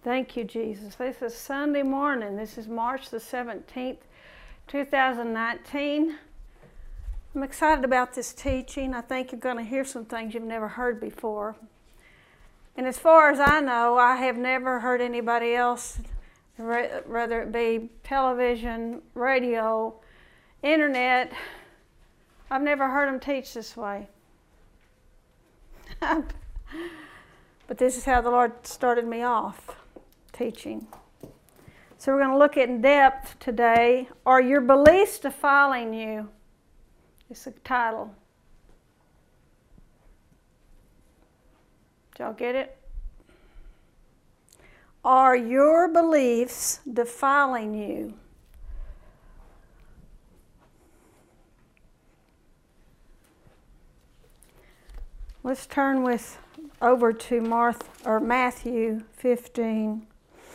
Thank you, Jesus. This is Sunday morning. This is March the 17th, 2019. I'm excited about this teaching. I think you're going to hear some things you've never heard before. And as far as I know, I have never heard anybody else, whether it be television, radio, internet, I've never heard them teach this way. But this is how the Lord started me off teaching. So we're going to look in depth today. Are your beliefs defiling you? It's the title. Did y'all get it? Are your beliefs defiling you? Let's turn over to Matthew 15.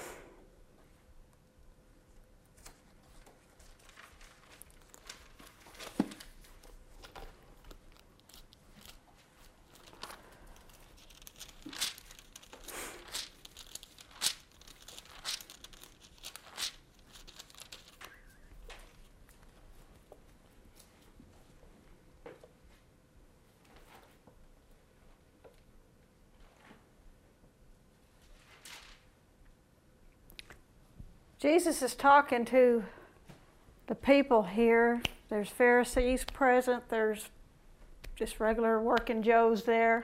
Jesus is talking to the people here. There's Pharisees present. There's just regular working Joes there.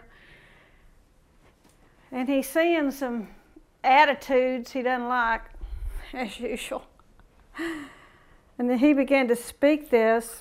And he's seeing some attitudes he doesn't like, as usual. And then he began to speak this.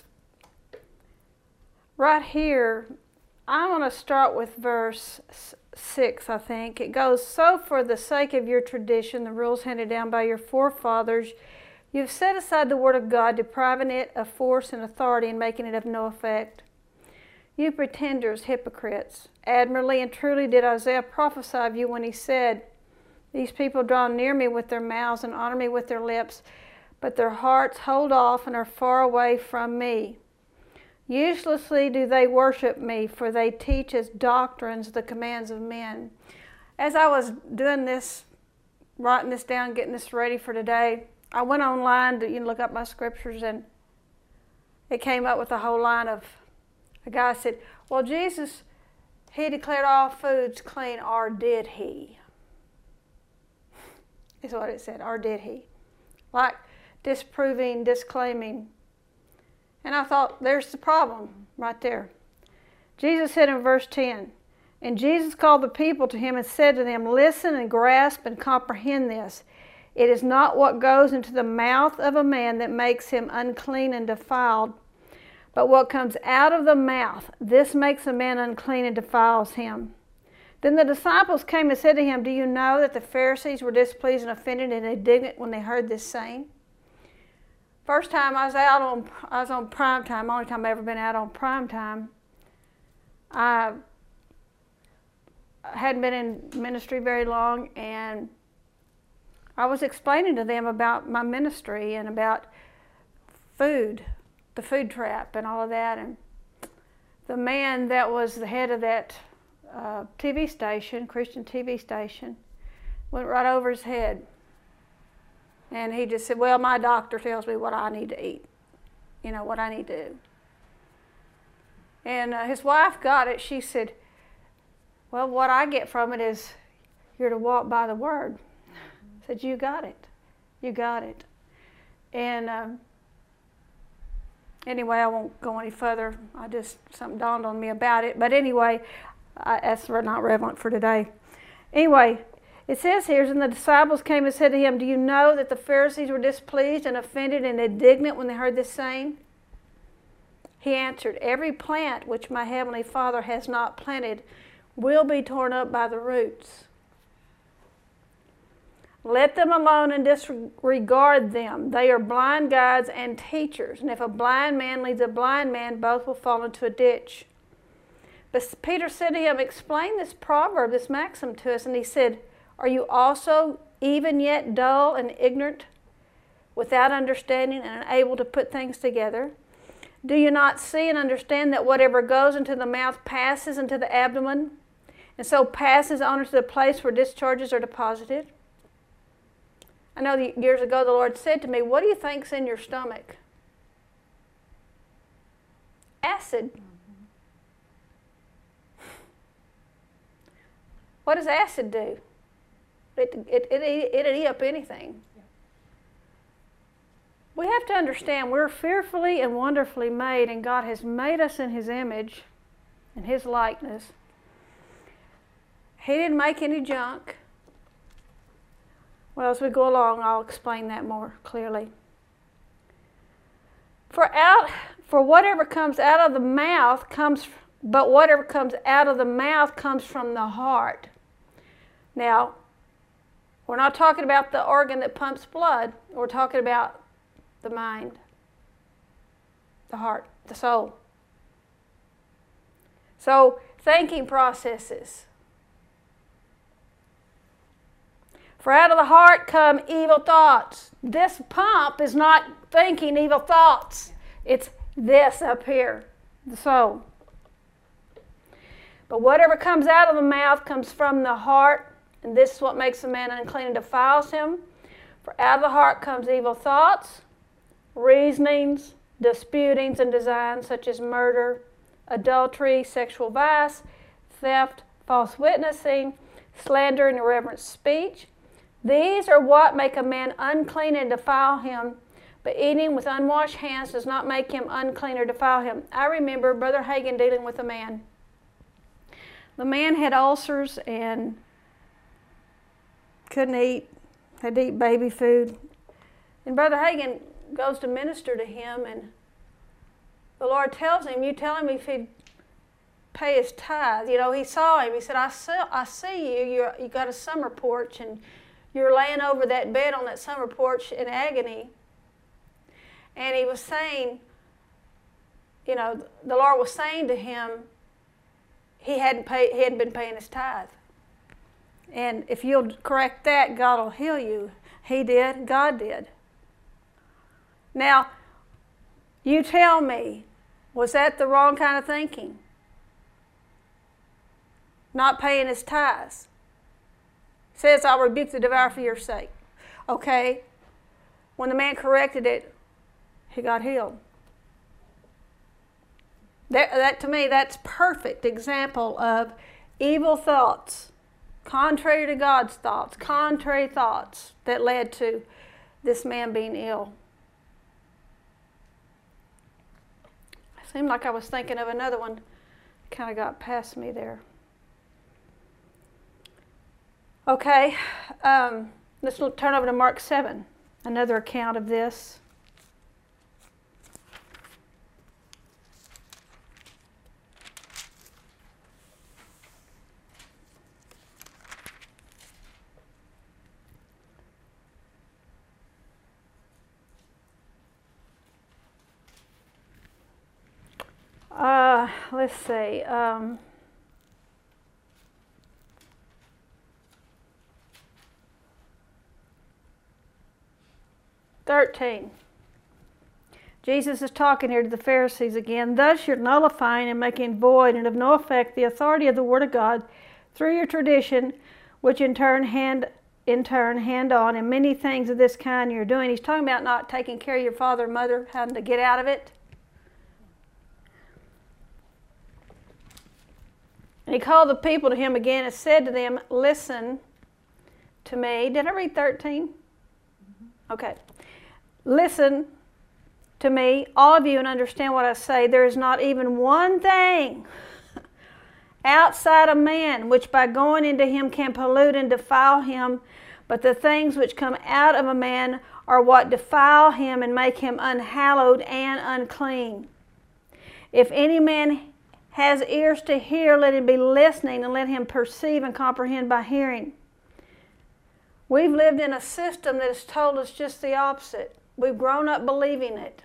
Right here, I want to start with verse 6, I think. It goes, "So for the sake of your tradition, the rules handed down by your forefathers, you've set aside the word of God, depriving it of force and authority and making it of no effect. You pretenders, hypocrites, admirably and truly did Isaiah prophesy of you when he said, these people draw near me with their mouths and honor me with their lips, but their hearts hold off and are far away from me. Uselessly do they worship me, for they teach as doctrines the commands of men." As I was doing this, writing this down, getting this ready for today, I went online to look up my scriptures, and it came up with a whole line of, a guy said, well, Jesus, he declared all foods clean, or did he? Is what it said, or did he? Like disproving, disclaiming. And I thought, there's the problem right there. Jesus said in verse 10, "And Jesus called the people to him and said to them, listen and grasp and comprehend this. It is not what goes into the mouth of a man that makes him unclean and defiled, but what comes out of the mouth, this makes a man unclean and defiles him." Then the disciples came and said to him, "Do you know that the Pharisees were displeased and offended and indignant when they heard this saying?" First time I was on prime time, only time I've ever been out on prime time. I hadn't been in ministry very long, and I was explaining to them about my ministry and about food, the food trap and all of that. And the man that was the head of that TV station, Christian TV station, went right over his head. And he just said, well, my doctor tells me what I need to eat, what I need to do. And his wife got it. She said, well, what I get from it is you're to walk by the word. I said, you got it. You got it. And anyway, I won't go any further. Something dawned on me about it. But anyway, that's not relevant for today. Anyway, it says here, and the disciples came and said to him, "Do you know that the Pharisees were displeased and offended and indignant when they heard this saying?" He answered, "Every plant which my heavenly Father has not planted will be torn up by the roots. Let them alone and disregard them. They are blind guides and teachers. And if a blind man leads a blind man, both will fall into a ditch." But Peter said to him, "Explain this proverb, this maxim to us." And he said, "Are you also even yet dull and ignorant, without understanding and unable to put things together? Do you not see and understand that whatever goes into the mouth passes into the abdomen, and so passes on into the place where discharges are deposited?" I know that years ago the Lord said to me, what do you think's in your stomach? Acid. What does acid do? It'd eat up anything. We have to understand we're fearfully and wonderfully made, and God has made us in His image, in His likeness. He didn't make any junk. Well, as we go along, I'll explain that more clearly. For whatever comes out of the mouth but whatever comes out of the mouth comes from the heart. Now, we're not talking about the organ that pumps blood. We're talking about the mind, the heart, the soul. So, thinking processes. For out of the heart come evil thoughts. This pump is not thinking evil thoughts. It's this up here, the soul. But whatever comes out of the mouth comes from the heart, and this is what makes a man unclean and defiles him. For out of the heart comes evil thoughts, reasonings, disputings, and designs such as murder, adultery, sexual vice, theft, false witnessing, slander, and irreverent speech. These are what make a man unclean and defile him, but eating with unwashed hands does not make him unclean or defile him. I remember Brother Hagin dealing with a man. The man had ulcers and couldn't eat, had to eat baby food. And Brother Hagin goes to minister to him, and the Lord tells him, you tell him if he'd pay his tithe. You know, he saw him. He said, I see you. You got a summer porch, and you're laying over that bed on that summer porch in agony. And he was saying, you know, the Lord was saying to him, he hadn't been paying his tithe. And if you'll correct that, God will heal you. He did. God did. Now, you tell me, was that the wrong kind of thinking? Not paying his tithes. It says, I'll rebuke the devourer for your sake. Okay. When the man corrected it, he got healed. That to me, that's perfect example of evil thoughts, contrary to God's thoughts, contrary thoughts that led to this man being ill. It seemed like I was thinking of another one. Kind of got past me there. Okay, let's turn over to Mark 7, another account of this. Let's see. 13. Jesus is talking here to the Pharisees again. Thus you're nullifying and making void and of no effect the authority of the Word of God through your tradition, which in turn hand on, and many things of this kind you're doing. He's talking about not taking care of your father and mother, having to get out of it. And he called the people to him again and said to them, listen to me. Did I read 13? Okay. Listen to me, all of you, and understand what I say. There is not even one thing outside of man which by going into him can pollute and defile him, but the things which come out of a man are what defile him and make him unhallowed and unclean. If any man has ears to hear, let him be listening, and let him perceive and comprehend by hearing. We've lived in a system that has told us just the opposite. We've grown up believing it.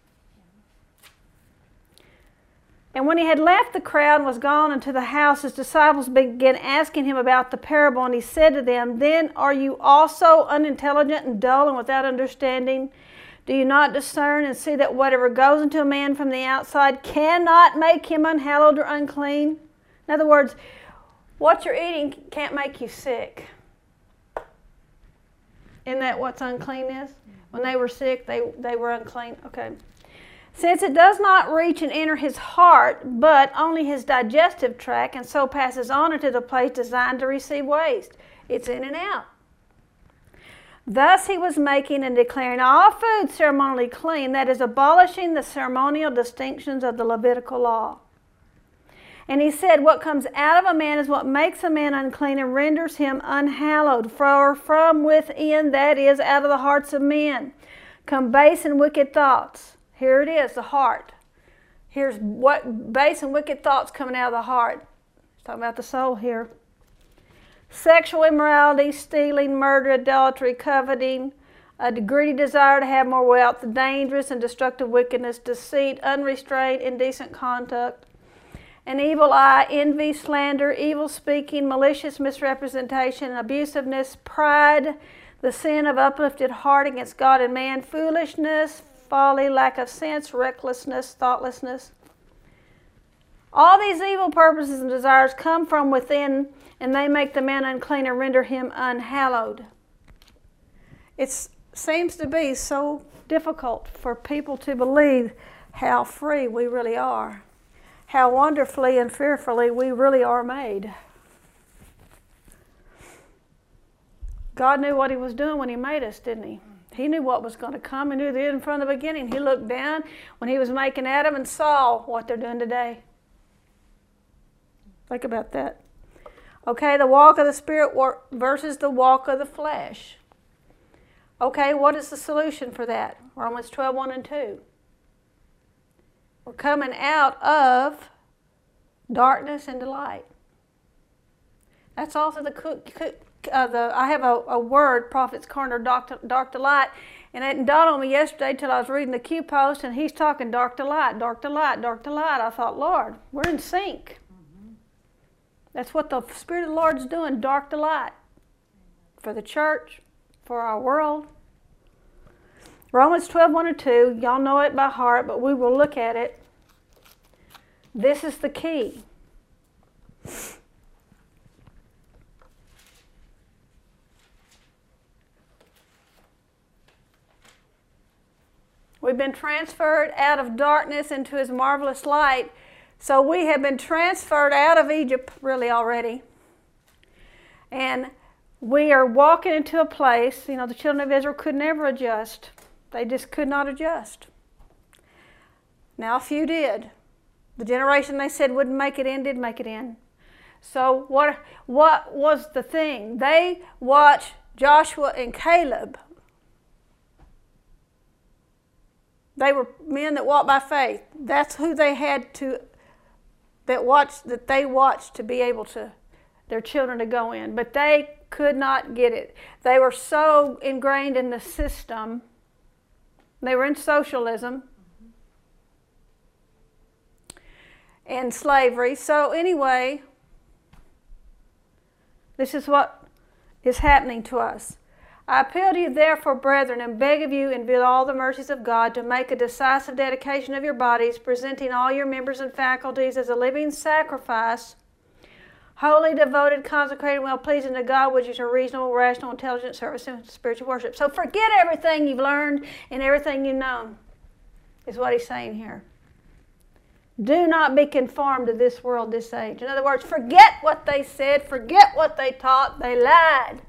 And when he had left the crowd and was gone into the house, his disciples began asking him about the parable, and he said to them, then are you also unintelligent and dull and without understanding? Do you not discern and see that whatever goes into a man from the outside cannot make him unhallowed or unclean? In other words, what you're eating can't make you sick. Isn't that what's unclean is? When they were sick, they were unclean. Okay. Since it does not reach and enter his heart, but only his digestive tract, and so passes on into the place designed to receive waste. It's in and out. Thus he was making and declaring all food ceremonially clean, that is, abolishing the ceremonial distinctions of the Levitical law. And he said, what comes out of a man is what makes a man unclean and renders him unhallowed. For from within, that is, out of the hearts of men, come base and wicked thoughts. Here it is, the heart. Here's what base and wicked thoughts coming out of the heart. He's talking about the soul here. Sexual immorality, stealing, murder, adultery, coveting, a greedy desire to have more wealth, dangerous and destructive wickedness, deceit, unrestrained, indecent conduct, an evil eye, envy, slander, evil speaking, malicious misrepresentation, abusiveness, pride, the sin of uplifted heart against God and man, foolishness, folly, lack of sense, recklessness, thoughtlessness. All these evil purposes and desires come from within, and they make the man unclean and render him unhallowed. It seems to be so difficult for people to believe how free we really are, how wonderfully and fearfully we really are made. God knew what he was doing when he made us, didn't he? He knew what was going to come. He knew the end from the beginning. He looked down when he was making Adam and saw what they're doing today. Think about that. Okay, the walk of the Spirit versus the walk of the flesh. Okay, what is the solution for that? Romans 12, 1 and 2. We're coming out of darkness into light. That's also I have a word, Prophet's Corner, dark to light, and it dawned on me yesterday till I was reading the Q post, and he's talking dark to light, dark to light, dark to light. I thought, Lord, we're in sync. That's what the Spirit of the Lord's doing, dark to light, for the church, for our world. Romans 12, 1 and 2, y'all know it by heart, but we will look at it. This is the key. We've been transferred out of darkness into his marvelous light. So we have been transferred out of Egypt really already. And we are walking into a place, the children of Israel could never adjust. They just could not adjust. Now a few did. The generation they said wouldn't make it in did make it in. So what was the thing? They watched Joshua and Caleb. They were men that walked by faith. That's who they had to, that they watched to be able to, their children to go in. But they could not get it. They were so ingrained in the system. They were in socialism and slavery. So anyway, this is what is happening to us. I appeal to you therefore, brethren, and beg of you in view of all the mercies of God to make a decisive dedication of your bodies, presenting all your members and faculties as a living sacrifice, wholly devoted, consecrated, well-pleasing to God, which is your reasonable, rational, intelligent service and spiritual worship. So forget everything you've learned and everything you've known, is what he's saying here. Do not be conformed to this world, this age. In other words, forget what they said, forget what they taught, they lied.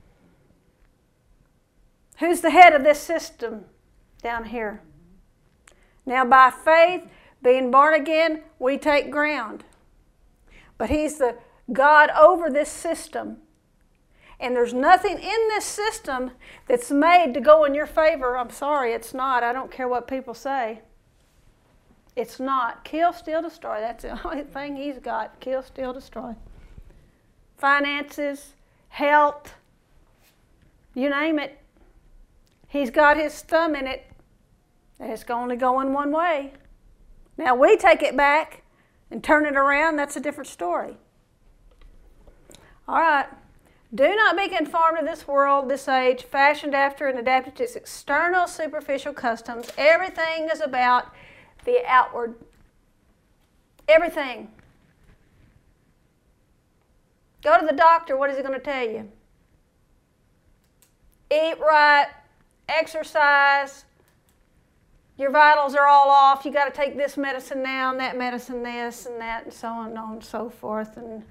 Who's the head of this system down here? Now by faith, being born again, we take ground. But he's the God over this system. And there's nothing in this system that's made to go in your favor. I'm sorry, it's not. I don't care what people say. It's not. Kill, steal, destroy. That's the only thing he's got. Kill, steal, destroy. Finances, health, you name it. He's got his thumb in it, and it's only going one way. Now we take it back and turn it around, that's a different story. All right. Do not be conformed to this world, this age, fashioned after and adapted to its external, superficial customs. Everything is about the outward. Everything. Go to the doctor, what is he going to tell you? eat right, exercise, your vitals are all off, you got to take this medicine now and that medicine this and that and so on and so forth. And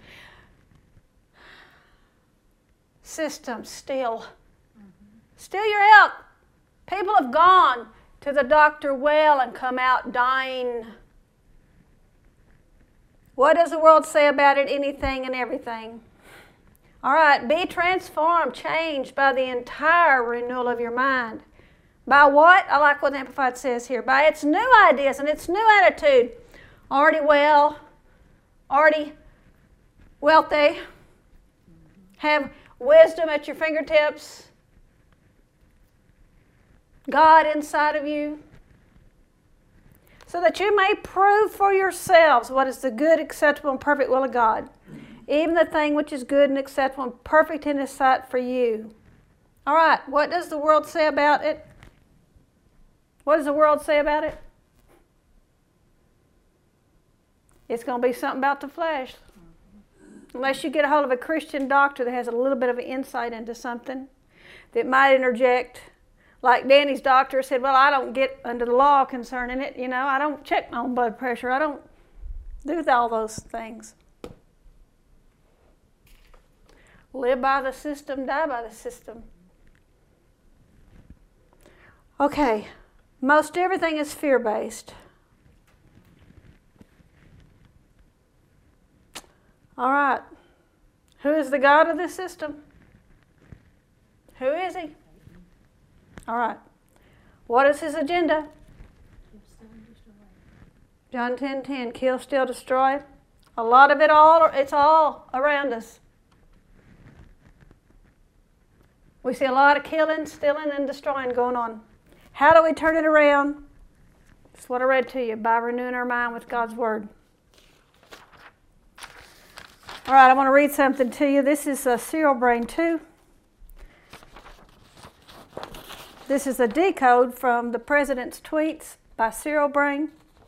system still your health. People have gone to the doctor well and come out dying. What does the world say about it? Anything and everything. All right, be transformed, changed by the entire renewal of your mind. By what? I like what the Amplified says here. By its new ideas and its new attitude. Already well, already wealthy, have wisdom at your fingertips, God inside of you, so that you may prove for yourselves what is the good, acceptable, and perfect will of God, even the thing which is good and acceptable and perfect in His sight for you. All right, what does the world say about it? What does the world say about it? It's going to be something about the flesh. Unless you get a hold of a Christian doctor that has a little bit of an insight into something that might interject. Like Danny's doctor said, well, I don't get under the law concerning it. You know, I don't check my own blood pressure. I don't do all those things. Live by the system, die by the system. Okay, most everything is fear-based. All right. Who is the God of this system? Who is He? All right. What is His agenda? John 10:10, kill, steal, destroy. A lot of it it's all around us. We see a lot of killing, stealing, and destroying going on. How do we turn it around? That's what I read to you, by renewing our mind with God's Word. All right, I want to read something to you. This is Cyril Brain 2. This is a decode from the President's Tweets by Cyril Brain.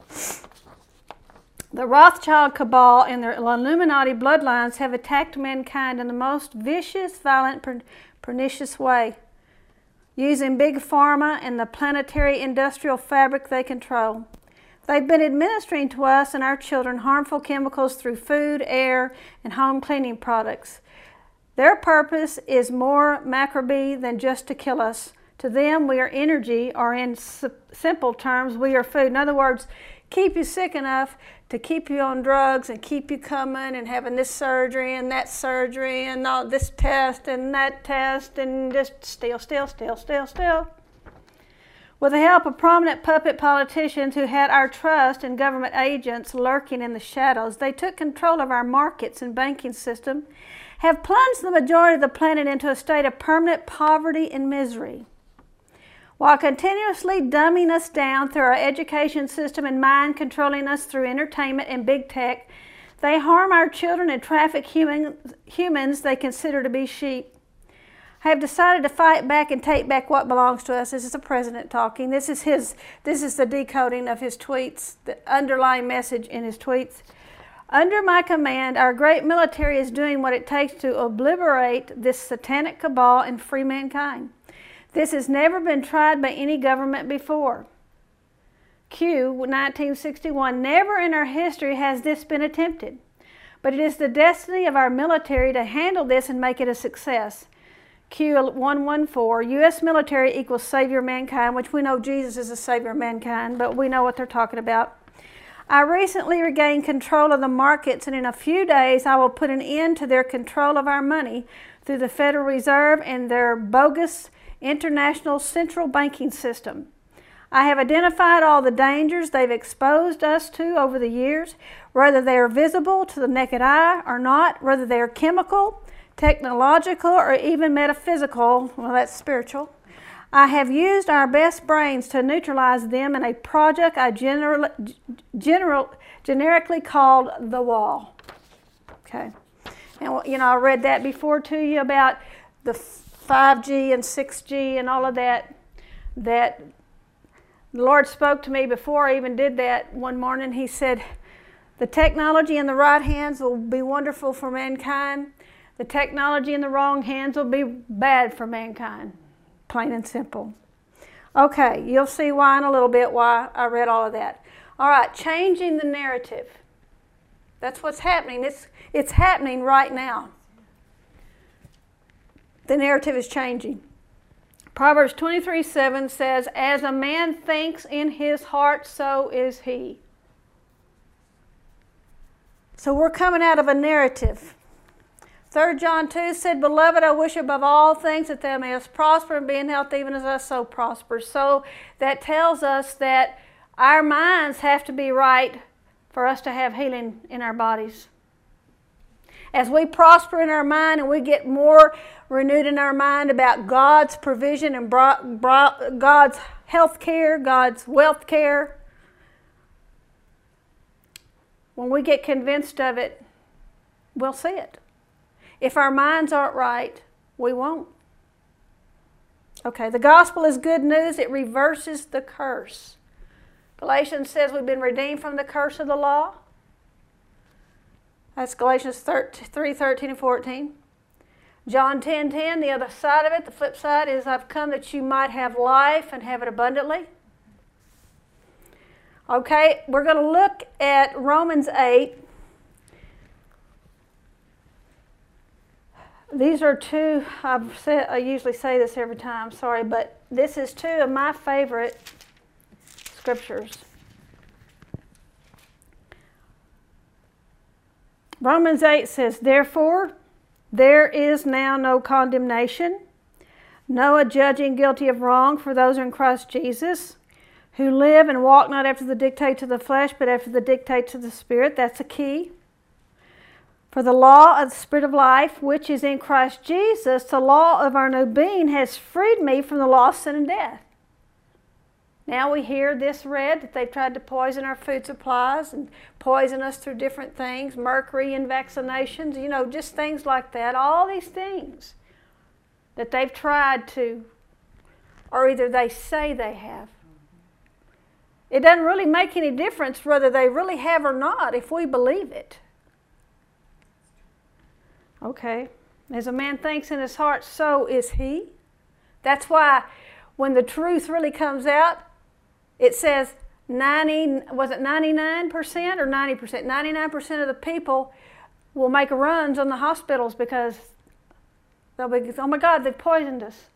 The Rothschild cabal and their Illuminati bloodlines have attacked mankind in the most vicious, violent, pernicious way, using big pharma and the planetary industrial fabric they control. They've been administering to us and our children harmful chemicals through food, air, and home cleaning products. Their purpose is more macrobee than just to kill us. To them, we are energy, or in simple terms, we are food. In other words, keep you sick enough to keep you on drugs and keep you coming and having this surgery and that surgery and all this test and that test and just steal. With the help of prominent puppet politicians who had our trust and government agents lurking in the shadows, they took control of our markets and banking system, have plunged the majority of the planet into a state of permanent poverty and misery. While continuously dumbing us down through our education system and mind controlling us through entertainment and big tech, they harm our children and traffic humans they consider to be sheep. I have decided to fight back and take back what belongs to us. This is the President talking. This is the decoding of his tweets, the underlying message in his tweets. Under my command, our great military is doing what it takes to obliterate this satanic cabal and free mankind. This has never been tried by any government before. Q, 1961, never in our history has this been attempted. But it is the destiny of our military to handle this and make it a success. Q 114, U.S. military equals Savior of mankind, which we know Jesus is the Savior of mankind, but we know what they're talking about. I recently regained control of the markets, and in a few days I will put an end to their control of our money through the Federal Reserve and their bogus international central banking system. I have identified all the dangers they've exposed us to over the years, whether they are visible to the naked eye or not, whether they are chemical, technological, or even metaphysical. Well, that's spiritual. I have used our best brains to neutralize them in a project I generically called The Wall. Okay. And, you know, I read that before to you about the 5G and 6G and all of that. That the Lord spoke to me before I even did that one morning. He said, the technology in the right hands will be wonderful for mankind. The technology in the wrong hands will be bad for mankind. plain and simple. Okay, you'll see why in a little bit, why I read all of that. All right, changing the narrative. That's what's happening. It's happening right now. The narrative is changing. Proverbs 23:7 says, "As a man thinks in his heart, so is he." So we're coming out of a narrative. 3 John 2 said, "Beloved, I wish above all things that thou mayest prosper and be in health even as thy soul prospers." So that tells us that our minds have to be right for us to have healing in our bodies. As we prosper in our mind and we get more renewed in our mind about God's provision and God's health care, God's wealth care, when we get convinced of it, we'll see it. If our minds aren't right, we won't. Okay, the gospel is good news. It reverses the curse. Galatians says we've been redeemed from the curse of the law. That's Galatians 3:13 and 14. John 10:10, the other side of it, the flip side, is I've come that you might have life and have it abundantly. Okay, we're going to look at Romans 8. These are two, I usually say this every time, sorry, but this is two of my favorite scriptures. Romans 8 says, "Therefore, there is now no condemnation, no adjudging guilty of wrong for those in Christ Jesus, who live and walk not after the dictates of the flesh, but after the dictates of the Spirit." That's a key. "For the law of the Spirit of life, which is in Christ Jesus, the law of our new being, has freed me from the law of sin and death." Now we hear this read, that they've tried to poison our food supplies and poison us through different things, mercury in vaccinations, just things like that. All these things that they've tried to, or either they say they have. It doesn't really make any difference whether they really have or not if we believe it. Okay, as a man thinks in his heart, so is he. That's why when the truth really comes out, it says 99% or 90%? 99% of the people will make runs on the hospitals because they'll be, oh my God, they've poisoned us.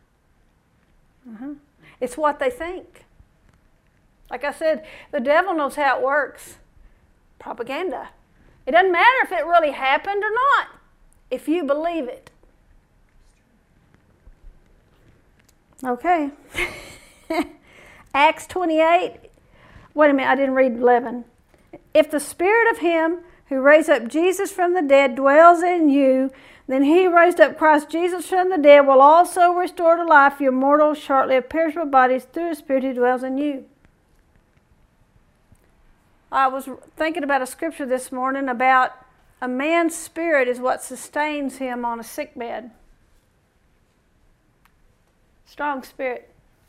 It's what they think. Like I said, the devil knows how it works. Propaganda. It doesn't matter if it really happened or not, if you believe it. Okay. Acts 28. Wait a minute, I didn't read 11. "If the spirit of him who raised up Jesus from the dead dwells in you, then he who raised up Christ Jesus from the dead will also restore to life your mortal, short-lived, perishable bodies through the Spirit who dwells in you." I was thinking about a scripture this morning about a man's spirit is what sustains him on a sick bed. Strong spirit.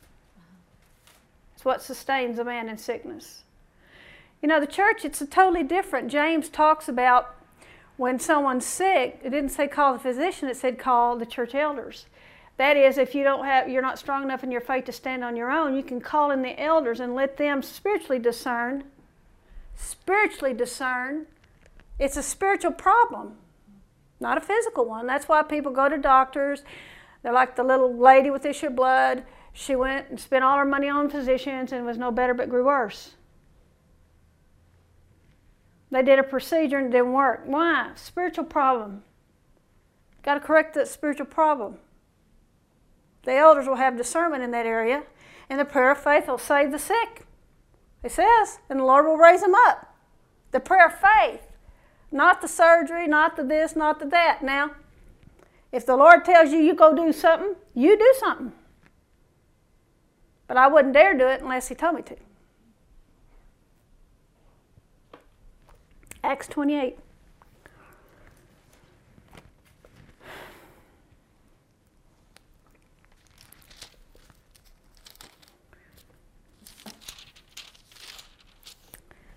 It's what sustains a man in sickness. The church, it's totally different. James talks about when someone's sick, it didn't say call the physician, it said call the church elders. That is, if you're not strong enough in your faith to stand on your own, you can call in the elders and let them spiritually discern. It's a spiritual problem, not a physical one. That's why people go to doctors. They're like the little lady with issue of blood. She went and spent all her money on physicians and was no better but grew worse. They did a procedure and it didn't work. Why? Spiritual problem. Got to correct that spiritual problem. The elders will have discernment in that area, and the prayer of faith will save the sick. It says, and the Lord will raise them up. The prayer of faith. Not the surgery, not the this, not the that. Now, if the Lord tells you go do something, you do something. But I wouldn't dare do it unless he told me to. Acts 28.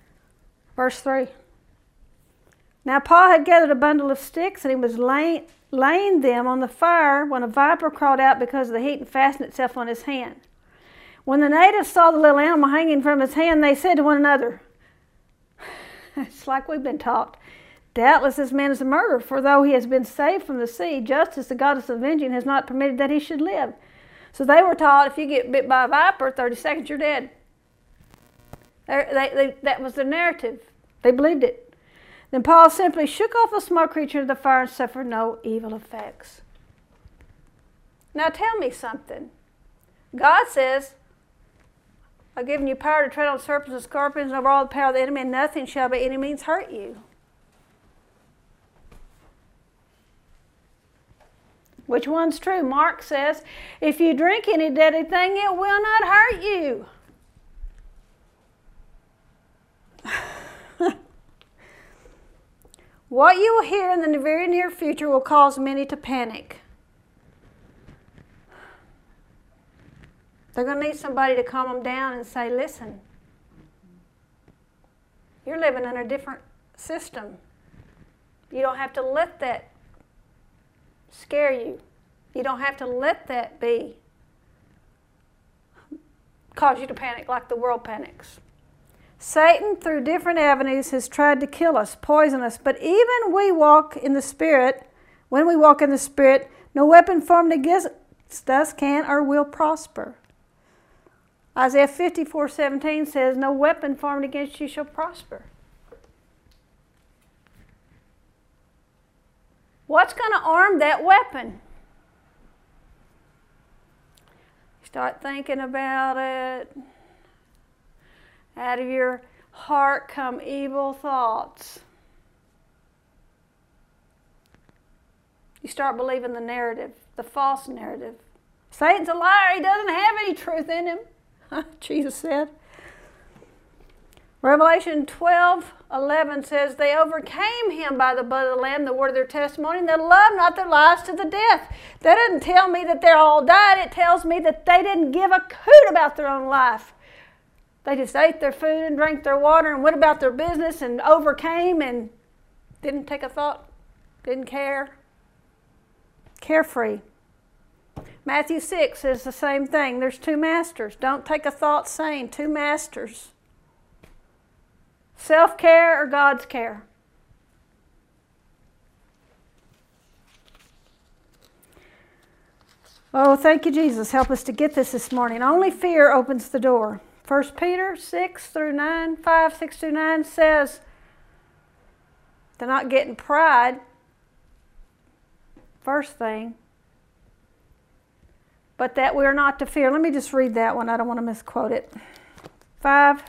Verse 3. Now Paul had gathered a bundle of sticks, and he was laying them on the fire when a viper crawled out because of the heat and fastened itself on his hand. When the natives saw the little animal hanging from his hand, they said to one another, it's like we've been taught, doubtless this man is a murderer, for though he has been saved from the sea, justice, the goddess of vengeance, has not permitted that he should live. So they were taught if you get bit by a viper, 30 seconds, you're dead. That was the narrative. They believed it. Then Paul simply shook off the small creature into the fire and suffered no evil effects. Now tell me something. God says, I've given you power to tread on serpents and scorpions and over all the power of the enemy, and nothing shall by any means hurt you. Which one's true? Mark says, if you drink any deadly thing, it will not hurt you. What you will hear in the very near future will cause many to panic. They're going to need somebody to calm them down and say, listen, you're living in a different system. You don't have to let that scare you. You don't have to let that cause you to panic like the world panics. Satan, through different avenues, has tried to kill us, poison us, but even when we walk in the Spirit, no weapon formed against us can or will prosper. Isaiah 54:17 says, no weapon formed against you shall prosper. What's going to arm that weapon? Start thinking about it. Out of your heart come evil thoughts. You start believing the narrative, the false narrative. Satan's a liar. He doesn't have any truth in him, Jesus said. Revelation 12:11 says, they overcame him by the blood of the Lamb, the word of their testimony, and they loved not their lives to the death. That doesn't tell me that they all died. It tells me that they didn't give a hoot about their own life. They just ate their food and drank their water and went about their business and overcame and didn't take a thought, didn't care. Carefree. Matthew 6 says the same thing. There's two masters. Don't take a thought saying two masters. Self-care or God's care? Oh, thank you, Jesus. Help us to get this morning. Only fear opens the door. 1 Peter 5, 6 through 9 says, they're not getting pride. First thing. But that we are not to fear. Let me just read that one. I don't want to misquote it. 5.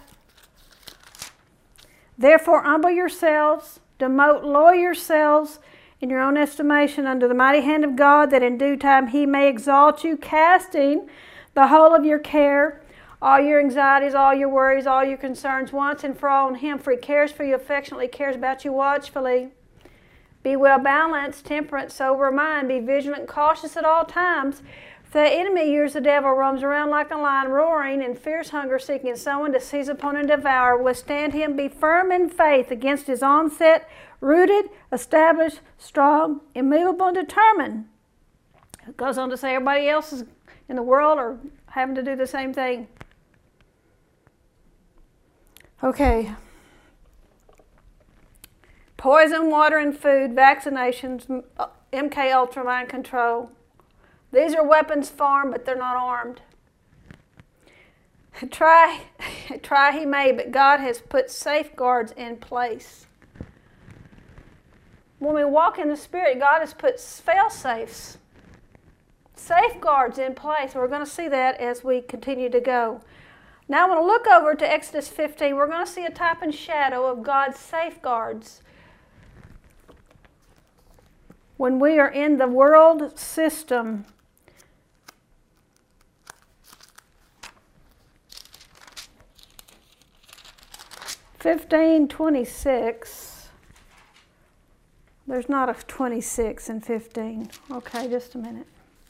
Therefore, humble yourselves, lower yourselves in your own estimation under the mighty hand of God, that in due time he may exalt you, casting the whole of your care, all your anxieties, all your worries, all your concerns, once and for all on him, for he cares for you affectionately, cares about you watchfully. Be well balanced, temperate, sober mind, be vigilant, cautious at all times. For the enemy, yours the devil, roams around like a lion, roaring in fierce hunger, seeking someone to seize upon and devour. Withstand him, be firm in faith against his onset, rooted, established, strong, immovable, and determined. It goes on to say everybody else in the world are having to do the same thing. Okay. Poison, water, and food, vaccinations, MK Ultra, mind control. These are weapons formed, but they're not armed. Try he may, but God has put safeguards in place. When we walk in the Spirit, God has put fail-safes, safeguards in place. We're going to see that as we continue to go. Now I want to look over to Exodus 15. We're going to see a type and shadow of God's safeguards. When we are in the world system, (15:26). There's not a 26 in 15. Okay, just a minute.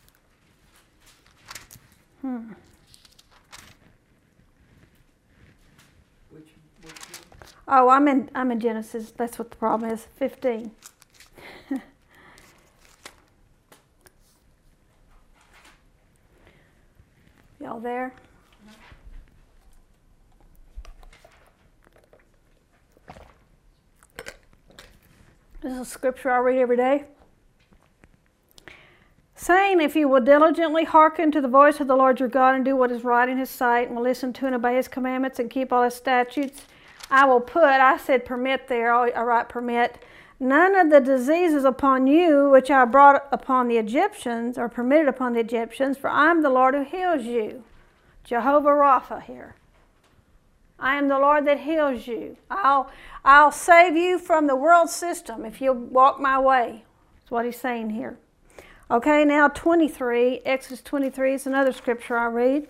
Oh, I'm in Genesis. That's what the problem is. 15. Y'all there? This is a scripture I read every day. Saying, if you will diligently hearken to the voice of the Lord your God and do what is right in his sight and will listen to and obey his commandments and keep all his statutes, I will put, I said permit there, I write permit, none of the diseases upon you which I brought upon the Egyptians or permitted upon the Egyptians, for I am the Lord who heals you. Jehovah Rapha here. I am the Lord that heals you. I'll save you from the world system if you'll walk my way. That's what he's saying here. Okay, now 23, Exodus 23 is another scripture I read.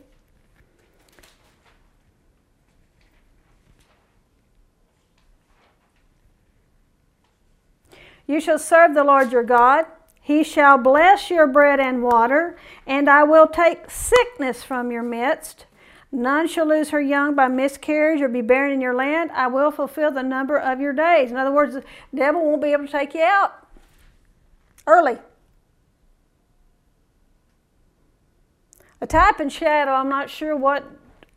You shall serve the Lord your God. He shall bless your bread and water, and I will take sickness from your midst. None shall lose her young by miscarriage or be barren in your land. I will fulfill the number of your days. In other words, the devil won't be able to take you out early. A type and shadow, I'm not sure what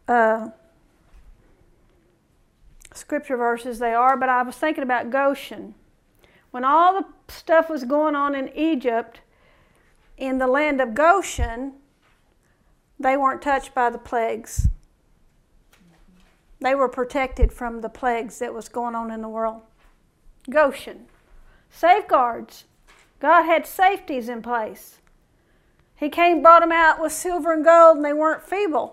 scripture verses they are, but I was thinking about Goshen. When all the stuff was going on in Egypt, in the land of Goshen, they weren't touched by the plagues. They were protected from the plagues that was going on in the world. Goshen. Safeguards. God had safeties in place. He came, brought them out with silver and gold, and they weren't feeble.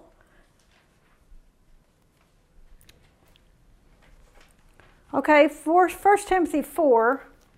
Okay, 1 Timothy 4.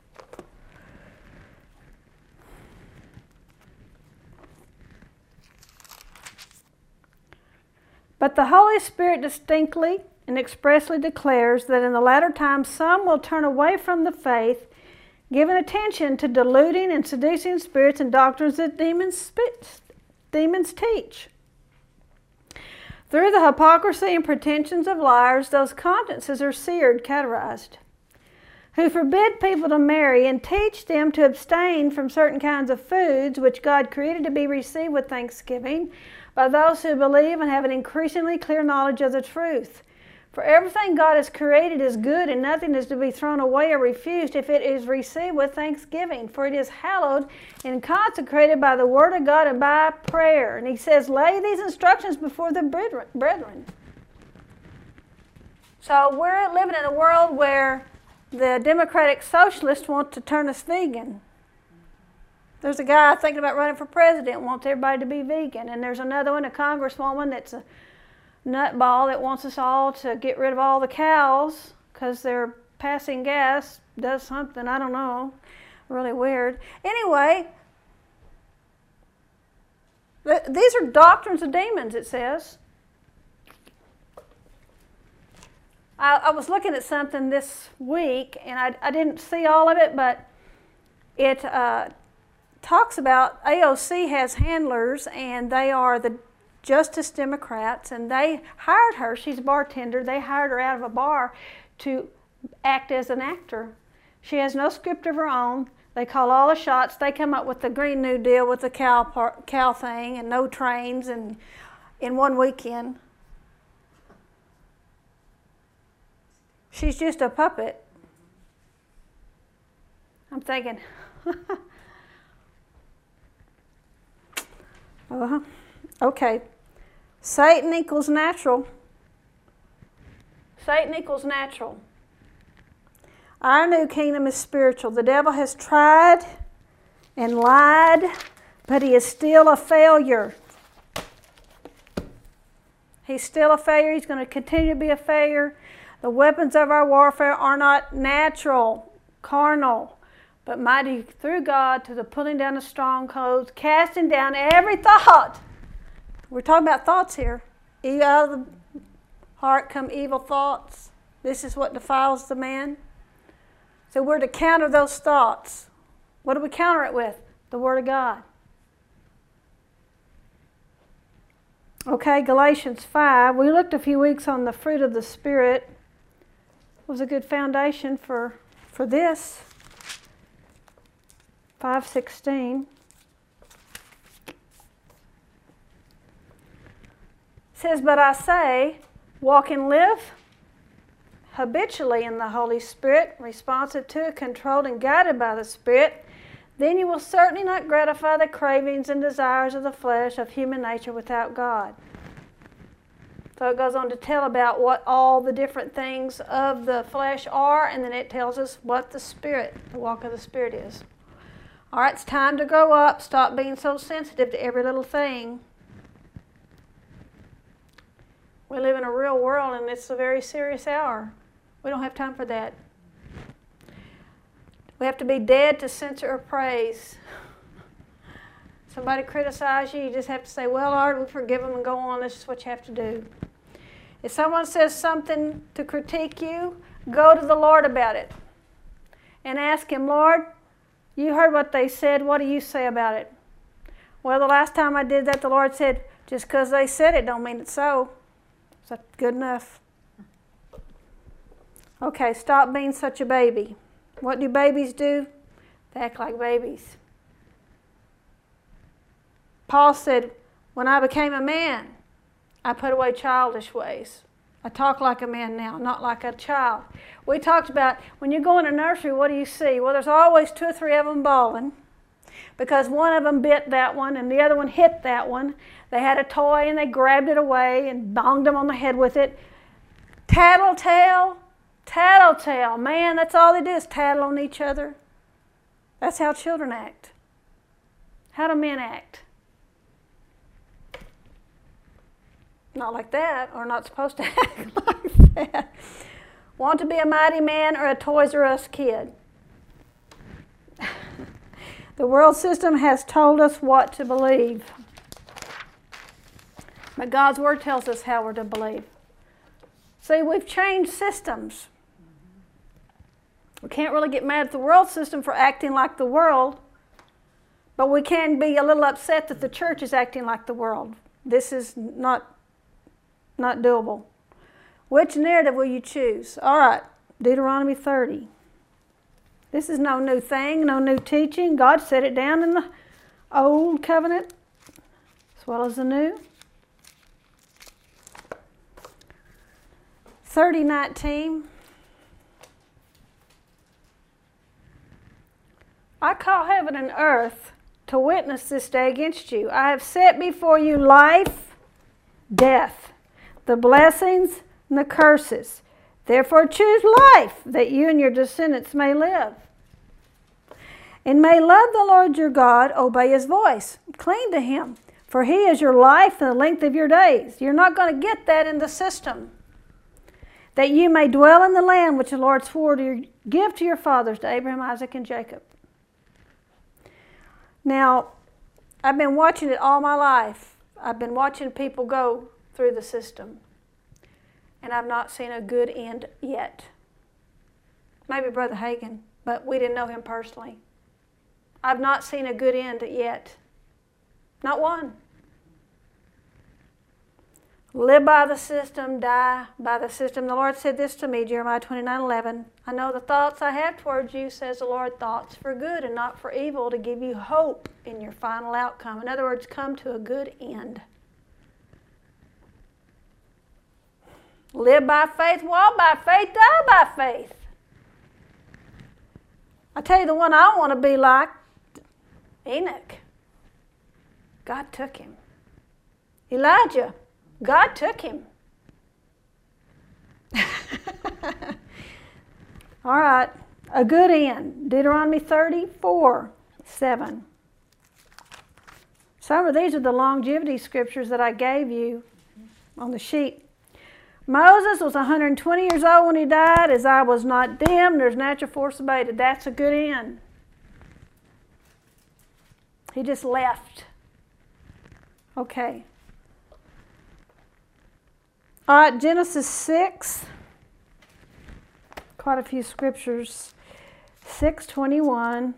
But the Holy Spirit distinctly and expressly declares that in the latter times some will turn away from the faith, giving attention to deluding and seducing spirits and doctrines that demons teach. Through the hypocrisy and pretensions of liars, those consciences are seared, cauterized, who forbid people to marry and teach them to abstain from certain kinds of foods which God created to be received with thanksgiving by those who believe and have an increasingly clear knowledge of the truth. For everything God has created is good, and nothing is to be thrown away or refused if it is received with thanksgiving. For it is hallowed and consecrated by the word of God and by prayer. And he says, lay these instructions before the brethren. So we're living in a world where the democratic socialists want to turn us vegan. There's a guy thinking about running for president, wants everybody to be vegan. And there's another one, a congresswoman that's a nutball that wants us all to get rid of all the cows because they're passing gas, does something, I don't know, really weird. Anyway, these are doctrines of demons, it says. I was looking at something this week, and I didn't see all of it, but it talks about AOC has handlers, and they are the Justice Democrats, and they hired her. She's a bartender. They hired her out of a bar to act as an actor. She has no script of her own. They call all the shots. They come up with the Green New Deal with the cow thing and no trains and in one weekend. She's just a puppet. I'm thinking, okay. Satan equals natural. Satan equals natural. Our new kingdom is spiritual. The devil has tried and lied, but he is still a failure. He's still a failure. He's going to continue to be a failure. The weapons of our warfare are not natural, carnal, but mighty through God to the pulling down of strongholds, casting down every thought. We're talking about thoughts here. Out of the heart come evil thoughts. This is what defiles the man. So we're to counter those thoughts. What do we counter it with? The Word of God. Okay, Galatians 5. We looked a few weeks on the fruit of the Spirit. It was a good foundation for this. 5:16. It says, but I say, walk and live habitually in the Holy Spirit, responsive to, controlled, and guided by the Spirit. Then you will certainly not gratify the cravings and desires of the flesh, of human nature without God. So it goes on to tell about what all the different things of the flesh are, and then it tells us what the Spirit, the walk of the Spirit is. All right, it's time to grow up. Stop being so sensitive to every little thing. We live in a real world, and it's a very serious hour. We don't have time for that. We have to be dead to censor or praise. Somebody criticizes you, you just have to say, well, Lord, we forgive them and go on. This is what you have to do. If someone says something to critique you, go to the Lord about it and ask Him, Lord, you heard what they said. What do you say about it? Well, the last time I did that, the Lord said, just because they said it don't mean it's so. Is that good enough? Okay, stop being such a baby. What do babies do? They act like babies. Paul said, when I became a man, I put away childish ways. I talk like a man now, not like a child. We talked about when you go in a nursery, what do you see? Well, there's always 2 or 3 of them bawling because one of them bit that one and the other one hit that one. They had a toy and they grabbed it away and bonged them on the head with it. Tattletale, tattletale. Man, that's all they do is tattle on each other. That's how children act. How do men act? Not like that, or not supposed to act like that. Want to be a mighty man or a Toys R Us kid? The world system has told us what to believe. But God's Word tells us how we're to believe. See, we've changed systems. We can't really get mad at the world system for acting like the world, but we can be a little upset that the church is acting like the world. This is not doable. Which narrative will you choose? All right, Deuteronomy 30. This is no new thing, no new teaching. God set it down in the Old Covenant as well as the New. 30:19. I call heaven and earth to witness this day against you. I have set before you life, death, the blessings and the curses. Therefore choose life, that you and your descendants may live, and may love the Lord your God, obey His voice, cling to Him, for He is your life and the length of your days. You're not going to get that in the system. That you may dwell in the land which the Lord swore to give to your fathers, to Abraham, Isaac, and Jacob. Now, I've been watching it all my life. I've been watching people go through the system. And I've not seen a good end yet. Maybe Brother Hagin, but we didn't know him personally. I've not seen a good end yet. Not one. Live by the system, die by the system. The Lord said this to me, Jeremiah 29:11. I know the thoughts I have towards you, says the Lord, thoughts for good and not for evil, to give you hope in your final outcome. In other words, come to a good end. Live by faith, walk by faith, die by faith. I tell you the one I want to be like, Enoch. God took him. Elijah. God took him. All right, a good end. Deuteronomy 34:7. Some of these are the longevity scriptures that I gave you on the sheet. Moses was 120 years old when he died. His eye was not dim. There's natural force abated. That's a good end. He just left. Okay. All right, Genesis 6. Quite a few scriptures. 6:21.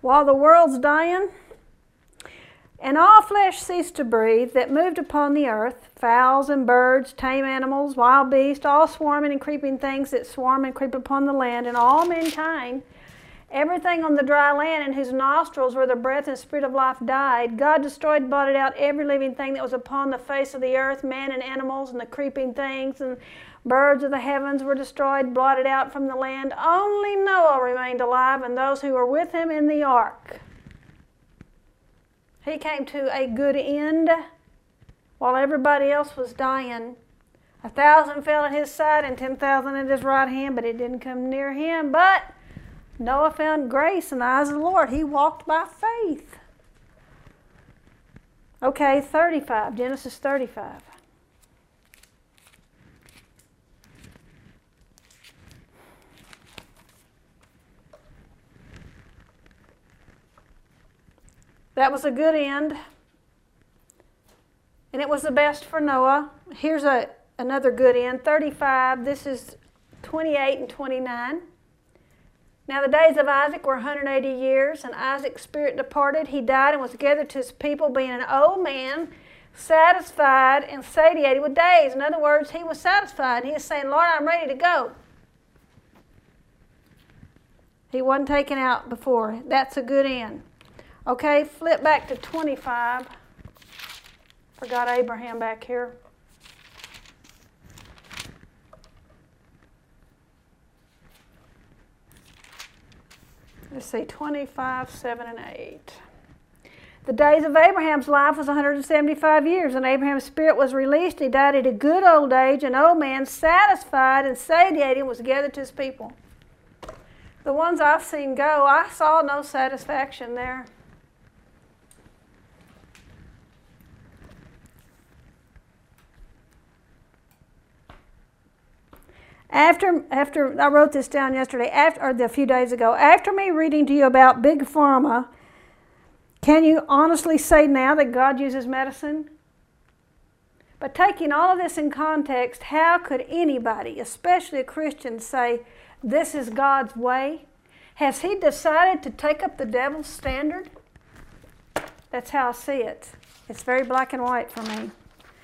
while the world's dying, and all flesh ceased to breathe that moved upon the earth, fowls and birds, tame animals, wild beasts, all swarming and creeping things that swarm and creep upon the land, and all mankind, everything on the dry land in whose nostrils were the breath and spirit of life died. God destroyed, blotted out every living thing that was upon the face of the earth, man and animals and the creeping things, and birds of the heavens were destroyed, blotted out from the land. Only Noah remained alive and those who were with him in the ark. He came to a good end while everybody else was dying. 1,000 fell at his side and 10,000 at his right hand, but it didn't come near him. But Noah found grace in the eyes of the Lord. He walked by faith. Okay, 35, Genesis 35. That was a good end, and it was the best for Noah. Here's another good end, 35. This is 28 and 29. Now the days of Isaac were 180 years, and Isaac's spirit departed. He died and was gathered to his people, being an old man, satisfied and satiated with days. In other words, he was satisfied. He was saying, Lord, I'm ready to go. He wasn't taken out before. That's a good end. Okay, flip back to 25. Forgot Abraham back here. Let's see, 25, 7, and 8. The days of Abraham's life was 175 years, and Abraham's spirit was released. He died at a good old age, an old man, satisfied and satiated, was gathered to his people. The ones I've seen go, I saw no satisfaction there. After I wrote this down yesterday, or a few days ago, after me reading to you about Big Pharma, can you honestly say now that God uses medicine? But taking all of this in context, how could anybody, especially a Christian, say this is God's way? Has He decided to take up the devil's standard? That's how I see it. It's very black and white for me.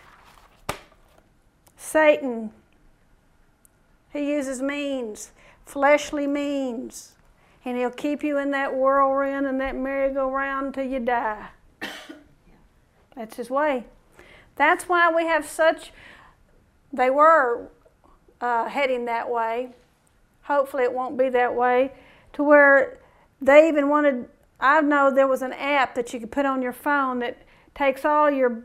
Satan, he uses means, fleshly means, and he'll keep you in that whirlwind and that merry-go-round until you die. That's his way. That's why we have they were heading that way. Hopefully it won't be that way, to where they even wanted, I know there was an app that you could put on your phone that takes all your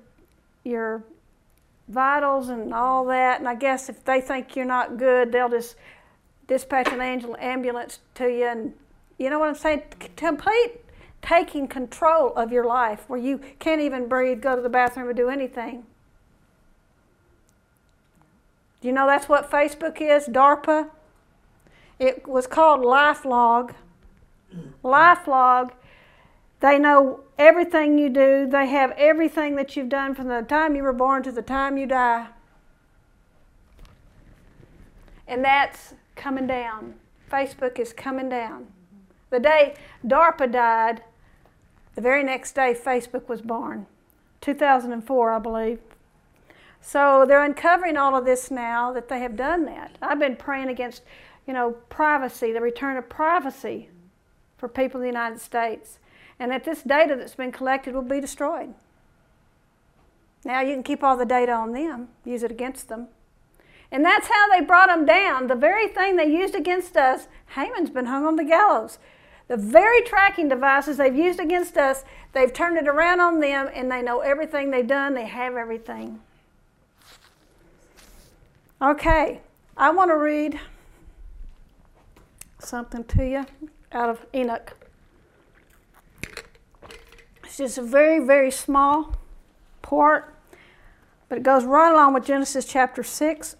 vitals and all that, and I guess if they think you're not good, they'll just dispatch an ambulance to you, and you know what I'm saying? Complete taking control of your life, where you can't even breathe, go to the bathroom, or do anything. Do you know that's what Facebook is? DARPA. It was called LifeLog. LifeLog. They know everything you do. They have everything that you've done from the time you were born to the time you die. And that's coming down. Facebook is coming down. The day DARPA died, the very next day Facebook was born. 2004, I believe. So they're uncovering all of this now that they have done that. I've been praying against, privacy, the return of privacy for people in the United States. And that this data that's been collected will be destroyed. Now you can keep all the data on them, use it against them. And that's how they brought them down. The very thing they used against us, Haman's been hung on the gallows. The very tracking devices they've used against us, they've turned it around on them, and they know everything they've done. They have everything. Okay, I want to read something to you out of Enoch. It's just a very, very small part, but it goes right along with Genesis chapter 6.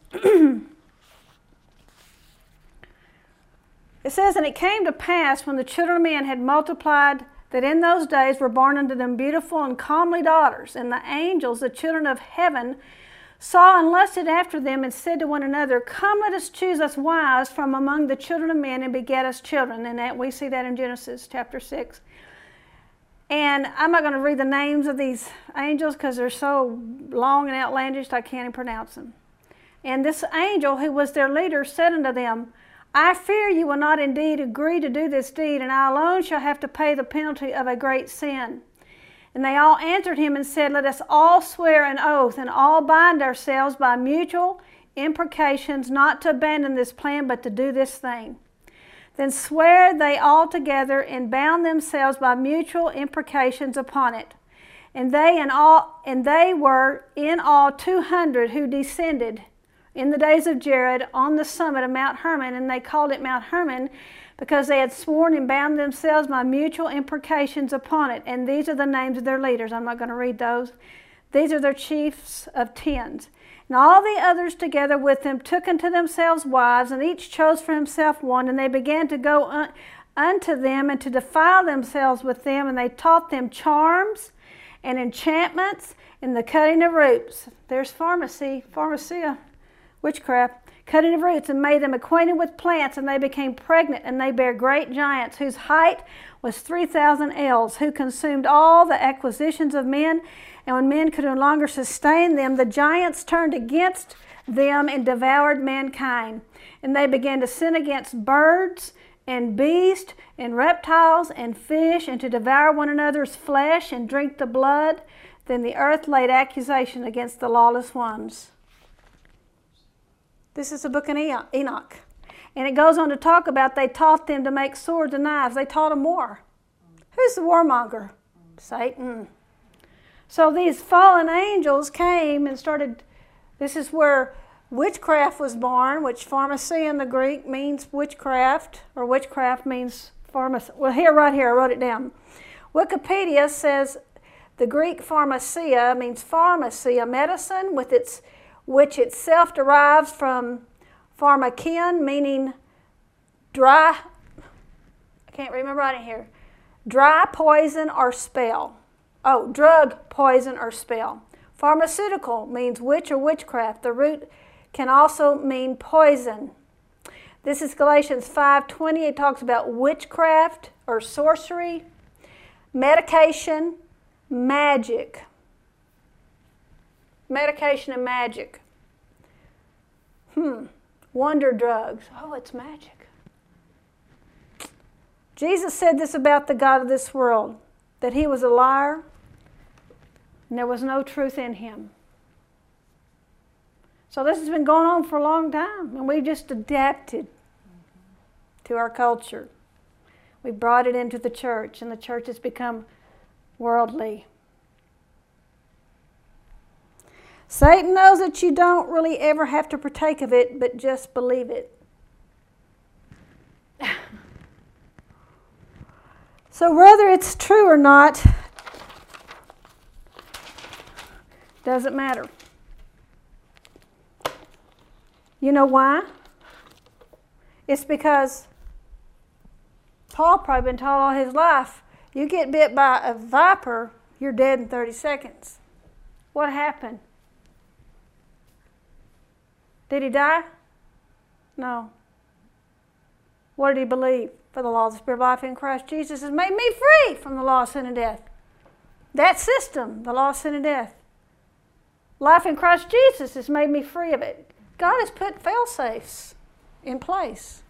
It says, "And it came to pass, when the children of men had multiplied, that in those days were born unto them beautiful and comely daughters, and the angels, the children of heaven, saw and lusted after them, and said to one another, Come, let us choose us wives from among the children of men, and beget us children. And that we see that in Genesis chapter 6. And I'm not going to read the names of these angels because they're so long and outlandish I can't even pronounce them. And this angel, who was their leader, said unto them, I fear you will not indeed agree to do this deed, and I alone shall have to pay the penalty of a great sin. And they all answered him and said, Let us all swear an oath, and all bind ourselves by mutual imprecations not to abandon this plan, but to do this thing. Then sware they all together, and bound themselves by mutual imprecations upon it. And they were in all 200 who descended in the days of Jared on the summit of Mount Hermon, and they called it Mount Hermon, because they had sworn and bound themselves by mutual imprecations upon it. And these are the names of their leaders. I'm not going to read those. These are their chiefs of tens. And all the others together with them took unto themselves wives, and each chose for himself one. And they began to go unto them and to defile themselves with them. And they taught them charms and enchantments and the cutting of roots. There's pharmacia, witchcraft. Cutting of roots, and made them acquainted with plants, and they became pregnant, and they bare great giants, whose height was 3,000 ells, who consumed all the acquisitions of men. And when men could no longer sustain them, the giants turned against them and devoured mankind. And they began to sin against birds and beasts and reptiles and fish, and to devour one another's flesh and drink the blood. Then the earth laid accusation against the lawless ones. This is the book of Enoch. And it goes on to talk about they taught them to make swords and knives. They taught them war. Who's the warmonger? Satan. So these fallen angels came and started, this is where witchcraft was born, which pharmacy in the Greek means witchcraft, or witchcraft means pharmacy. Well, right here, I wrote it down. Wikipedia says the Greek pharmacia means pharmacy, a medicine which itself derives from pharmakion, meaning dry, I can't remember right in here, dry, poison, or spell. Oh, drug, poison, or spell. Pharmaceutical means witch or witchcraft. The root can also mean poison. This is Galatians 5:20. It talks about witchcraft or sorcery, medication, magic. Medication and magic. Wonder drugs. Oh, it's magic. Jesus said this about the God of this world, that he was a liar and there was no truth in him. So this has been going on for a long time, and we've just adapted to our culture. We brought it into the church, and the church has become worldly. Satan knows that you don't really ever have to partake of it, but just believe it. So whether it's true or not, doesn't matter. You know why? It's because Paul probably been taught all his life, you get bit by a viper, you're dead in 30 seconds. What happened? Did he die? No. What did he believe? For the law of the Spirit of life in Christ Jesus has made me free from the law of sin and death. That system, the law of sin and death. Life in Christ Jesus has made me free of it. God has put fail-safes in place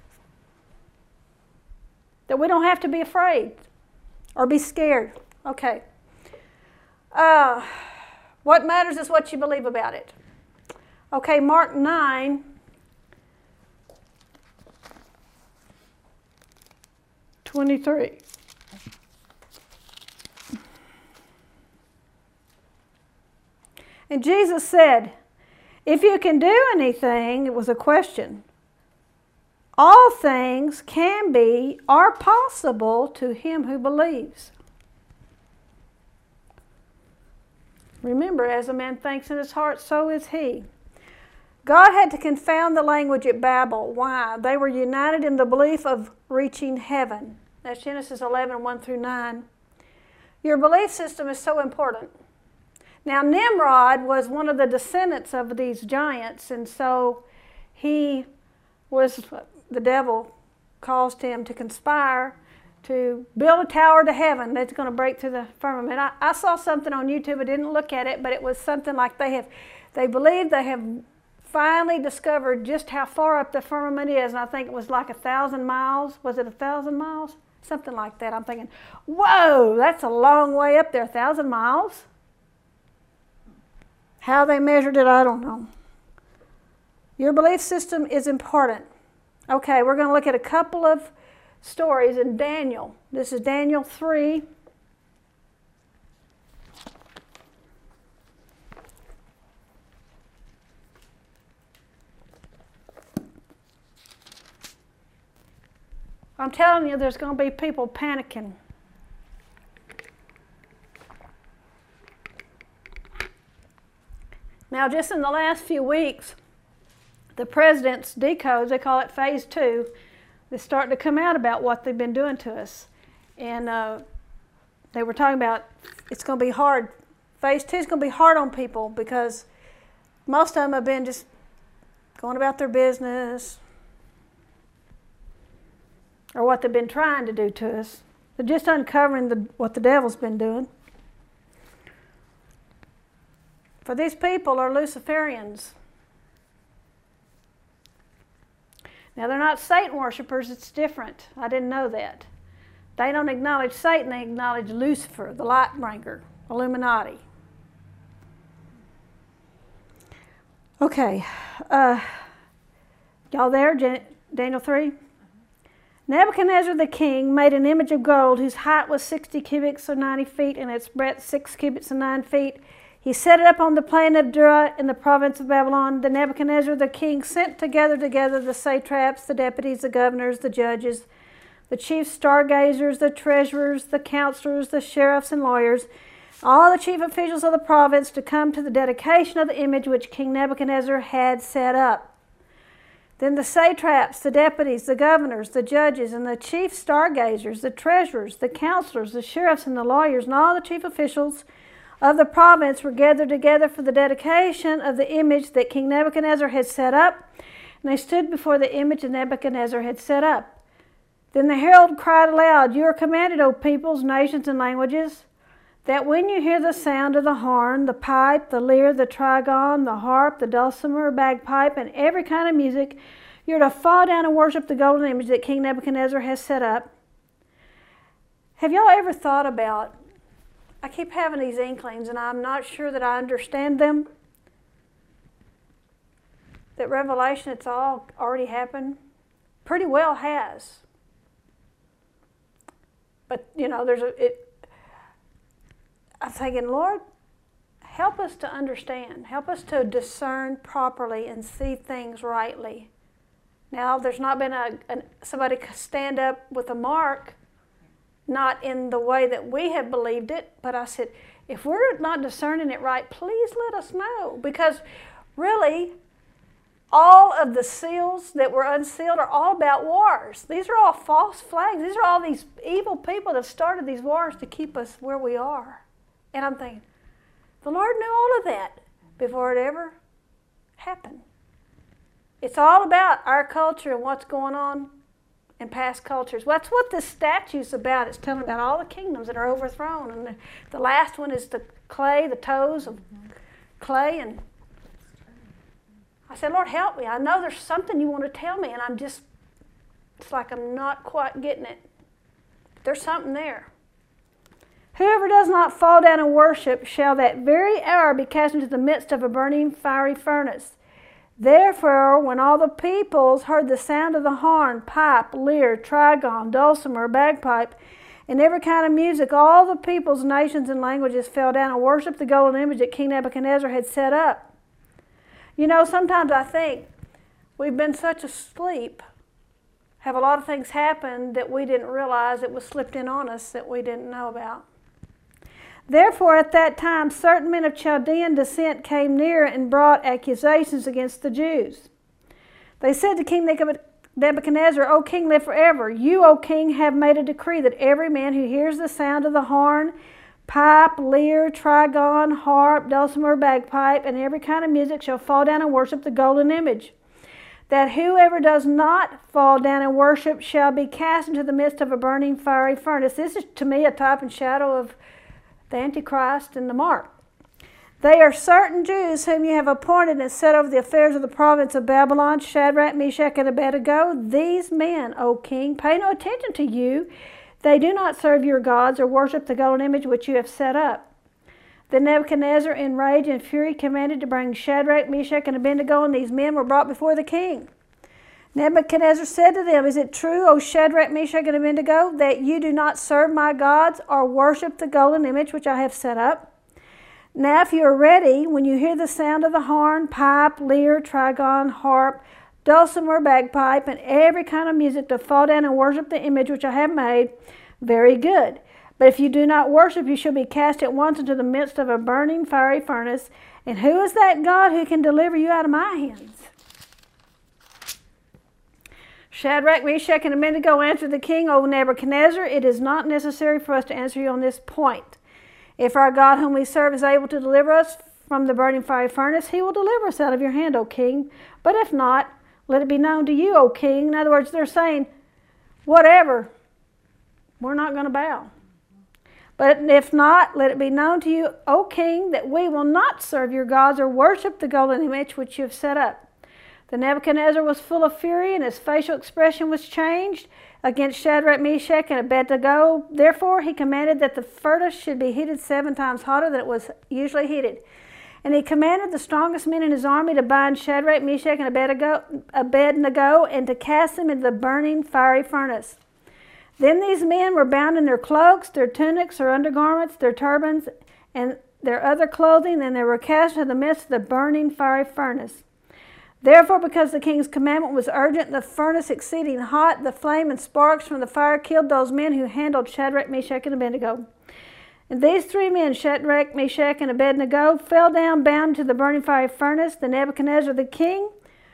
that we don't have to be afraid or be scared. Okay. What matters is what you believe about it. Okay, Mark 9:23. And Jesus said, if you can do anything, it was a question, all things can be, are possible to him who believes. Remember, as a man thinks in his heart, so is he. God had to confound the language at Babel. Why? They were united in the belief of reaching heaven. That's Genesis 11:1-9. Your belief system is so important. Now Nimrod was one of the descendants of these giants, and so the devil caused him to conspire to build a tower to heaven that's going to break through the firmament. I saw something on YouTube. I didn't look at it, but it was something like they believe they have finally discovered just how far up the firmament is, and I think it was like 1,000 miles. Was it 1,000 miles? Something like that. I'm thinking, whoa, that's a long way up there, 1,000 miles. How they measured it, I don't know. Your belief system is important. Okay, we're going to look at a couple of stories in Daniel. This is Daniel 3. I'm telling you, there's going to be people panicking. Now, just in the last few weeks, the president's decodes, they call it phase 2, they're starting to come out about what they've been doing to us. And they were talking about it's going to be hard. Phase 2 is going to be hard on people because most of them have been just going about their business or what they've been trying to do to us. They're just uncovering what the devil's been doing. For these people are Luciferians. Now, they're not Satan worshipers, it's different. I didn't know that. They don't acknowledge Satan, they acknowledge Lucifer, the light bringer, Illuminati. Okay, y'all there, Daniel 3? Nebuchadnezzar the king made an image of gold whose height was 60 cubits or 90 feet and its breadth 6 cubits and 9 feet. He set it up on the plain of Dura in the province of Babylon. Then Nebuchadnezzar the king sent together the satraps, the deputies, the governors, the judges, the chief stargazers, the treasurers, the counselors, the sheriffs and lawyers, all the chief officials of the province to come to the dedication of the image which King Nebuchadnezzar had set up. Then the satraps, the deputies, the governors, the judges, and the chief stargazers, the treasurers, the counselors, the sheriffs and the lawyers, and all the chief officials of the province were gathered together for the dedication of the image that King Nebuchadnezzar had set up, and they stood before the image that Nebuchadnezzar had set up. Then the herald cried aloud, "You are commanded, O peoples, nations, and languages, that when you hear the sound of the horn, the pipe, the lyre, the trigon, the harp, the dulcimer, bagpipe, and every kind of music, you're to fall down and worship the golden image that King Nebuchadnezzar has set up." Have y'all ever thought about, I keep having these inklings and I'm not sure that I understand them, that Revelation, it's all already happened? Pretty well has. But, you know, I'm thinking, Lord, help us to understand. Help us to discern properly and see things rightly. Now, there's not been somebody stand up with a mark, not in the way that we have believed it, but I said, if we're not discerning it right, please let us know. Because really, all of the seals that were unsealed are all about wars. These are all false flags. These are all these evil people that have started these wars to keep us where we are. And I'm thinking, the Lord knew all of that before it ever happened. It's all about our culture and what's going on in past cultures. Well, that's what this statue's about. It's telling about all the kingdoms that are overthrown. And the last one is the clay, the toes of clay. And I said, Lord, help me. I know there's something you want to tell me, and it's like I'm not quite getting it. There's something there. Whoever does not fall down and worship shall that very hour be cast into the midst of a burning fiery furnace. Therefore, when all the peoples heard the sound of the horn, pipe, lyre, trigon, dulcimer, bagpipe, and every kind of music, all the peoples, nations, and languages fell down and worshipped the golden image that King Nebuchadnezzar had set up. You know, sometimes I think we've been such asleep, have a lot of things happen that we didn't realize it was slipped in on us that we didn't know about. Therefore, at that time, certain men of Chaldean descent came near and brought accusations against the Jews. They said to King Nebuchadnezzar, O king, live forever. You, O king, have made a decree that every man who hears the sound of the horn, pipe, lyre, trigon, harp, dulcimer, bagpipe, and every kind of music shall fall down and worship the golden image. That whoever does not fall down and worship shall be cast into the midst of a burning fiery furnace. This is to me a type and shadow of the Antichrist and the mark. They are certain Jews whom you have appointed and set over the affairs of the province of Babylon, Shadrach, Meshach, and Abednego. These men, O king, pay no attention to you. They do not serve your gods or worship the golden image which you have set up. Then Nebuchadnezzar, in rage and fury, commanded to bring Shadrach, Meshach, and Abednego, and these men were brought before the king. Nebuchadnezzar said to them, Is it true, O Shadrach, Meshach, and Abednego, that you do not serve my gods or worship the golden image which I have set up? Now if you are ready, when you hear the sound of the horn, pipe, lyre, trigon, harp, dulcimer, bagpipe, and every kind of music, to fall down and worship the image which I have made, very good. But if you do not worship, you shall be cast at once into the midst of a burning fiery furnace. And who is that God who can deliver you out of my hands? Shadrach, Meshach, and Abednego answered the king, O Nebuchadnezzar, it is not necessary for us to answer you on this point. If our God whom we serve is able to deliver us from the burning fiery furnace, he will deliver us out of your hand, O king. But if not, let it be known to you, O king. In other words, they're saying, whatever, we're not going to bow. But if not, let it be known to you, O king, that we will not serve your gods or worship the golden image which you have set up. The Nebuchadnezzar was full of fury, and his facial expression was changed against Shadrach, Meshach, and Abednego. Therefore, he commanded that the furnace should be heated 7 times hotter than it was usually heated. And he commanded the strongest men in his army to bind Shadrach, Meshach, and Abednego and to cast them into the burning fiery furnace. Then these men were bound in their cloaks, their tunics or undergarments, their turbans, and their other clothing, and they were cast into the midst of the burning fiery furnace. Therefore, because the king's commandment was urgent, the furnace exceeding hot, the flame and sparks from the fire killed those men who handled Shadrach, Meshach, and Abednego. And these 3 men, Shadrach, Meshach, and Abednego, fell down bound to the burning fiery furnace. The Nebuchadnezzar the king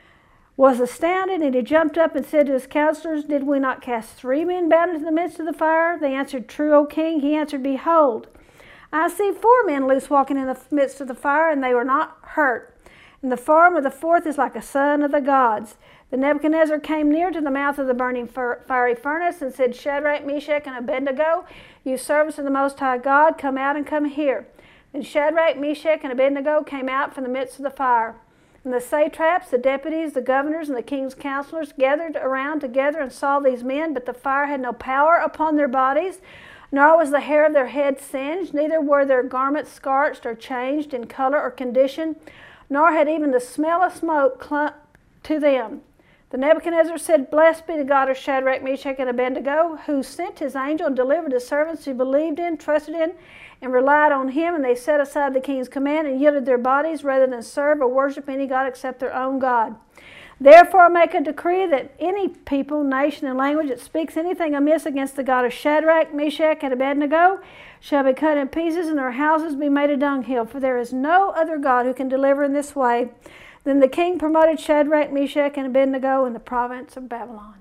was astounded, and he jumped up and said to his counselors, Did we not cast 3 men bound into the midst of the fire? They answered, True, O king. He answered, Behold, I see 4 men loose walking in the midst of the fire, and they were not hurt. And the form of the 4th is like a son of the gods. The Nebuchadnezzar came near to the mouth of the burning fiery furnace and said, Shadrach, Meshach, and Abednego, you servants of the Most High God, come out and come here. Then Shadrach, Meshach, and Abednego came out from the midst of the fire. And the satraps, the deputies, the governors, and the king's counselors gathered around together and saw these men, but the fire had no power upon their bodies, nor was the hair of their heads singed, neither were their garments scorched or changed in color or condition, nor had even the smell of smoke clung to them. The Nebuchadnezzar said, Blessed be the God of Shadrach, Meshach, and Abednego, who sent his angel and delivered his servants who believed in, trusted in, and relied on him, and they set aside the king's command and yielded their bodies rather than serve or worship any god except their own God. Therefore I make a decree that any people, nation, and language that speaks anything amiss against the God of Shadrach, Meshach, and Abednego shall be cut in pieces, and their houses be made a dunghill, for there is no other God who can deliver in this way. Then the king promoted Shadrach, Meshach, and Abednego in the province of Babylon.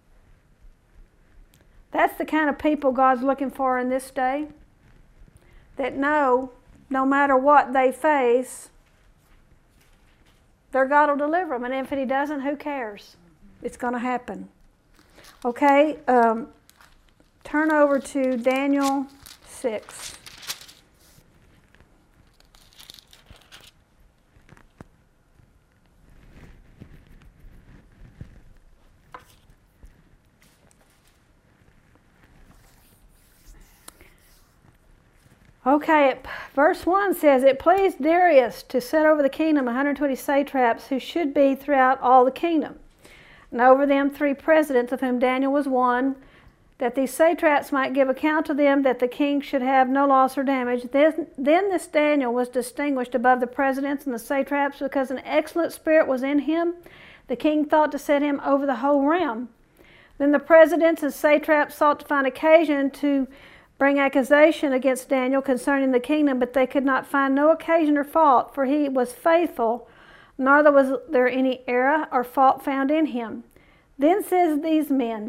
That's the kind of people God's looking for in this day, that know no matter what they face, their God will deliver them. And if he doesn't, who cares? It's going to happen. Okay, turn over to Daniel 6. Okay, verse 1 says, It pleased Darius to set over the kingdom 120 satraps who should be throughout all the kingdom, and over them 3 presidents, of whom Daniel was one, that these satraps might give account to them, that the king should have no loss or damage. Then this Daniel was distinguished above the presidents and the satraps, because an excellent spirit was in him. The king thought to set him over the whole realm. Then the presidents and satraps sought to find occasion to bring accusation against Daniel concerning the kingdom, but they could not find no occasion or fault, for he was faithful, neither was there any error or fault found in him. Then says these men,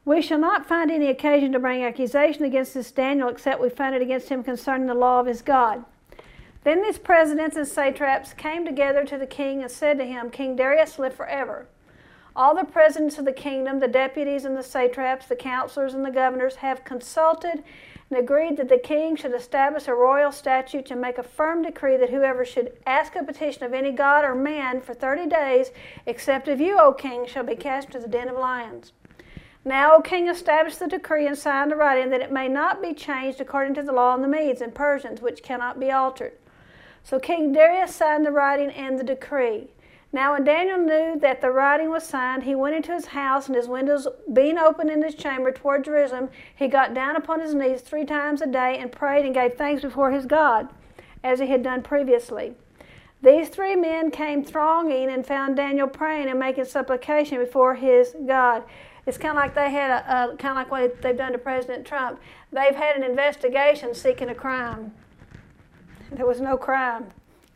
We shall not find any occasion to bring accusation against this Daniel, except we find it against him concerning the law of his God. Then these presidents and satraps came together to the king and said to him, King Darius, live forever. All the presidents of the kingdom, the deputies and the satraps, the counselors and the governors have consulted and agreed that the king should establish a royal statute to make a firm decree that whoever should ask a petition of any god or man for 30 days, except of you, O king, shall be cast into the den of lions. Now, O king, establish the decree and sign the writing, that it may not be changed according to the law of the Medes and Persians, which cannot be altered. So King Darius signed the writing and the decree. Now when Daniel knew that the writing was signed, he went into his house, and his windows being open in his chamber toward Jerusalem, he got down upon his knees 3 times a day and prayed and gave thanks before his God, as he had done previously. These 3 men came thronging and found Daniel praying and making supplication before his God. It's kind of like they had kind of like what they've done to President Trump. They've had an investigation seeking a crime. There was no crime.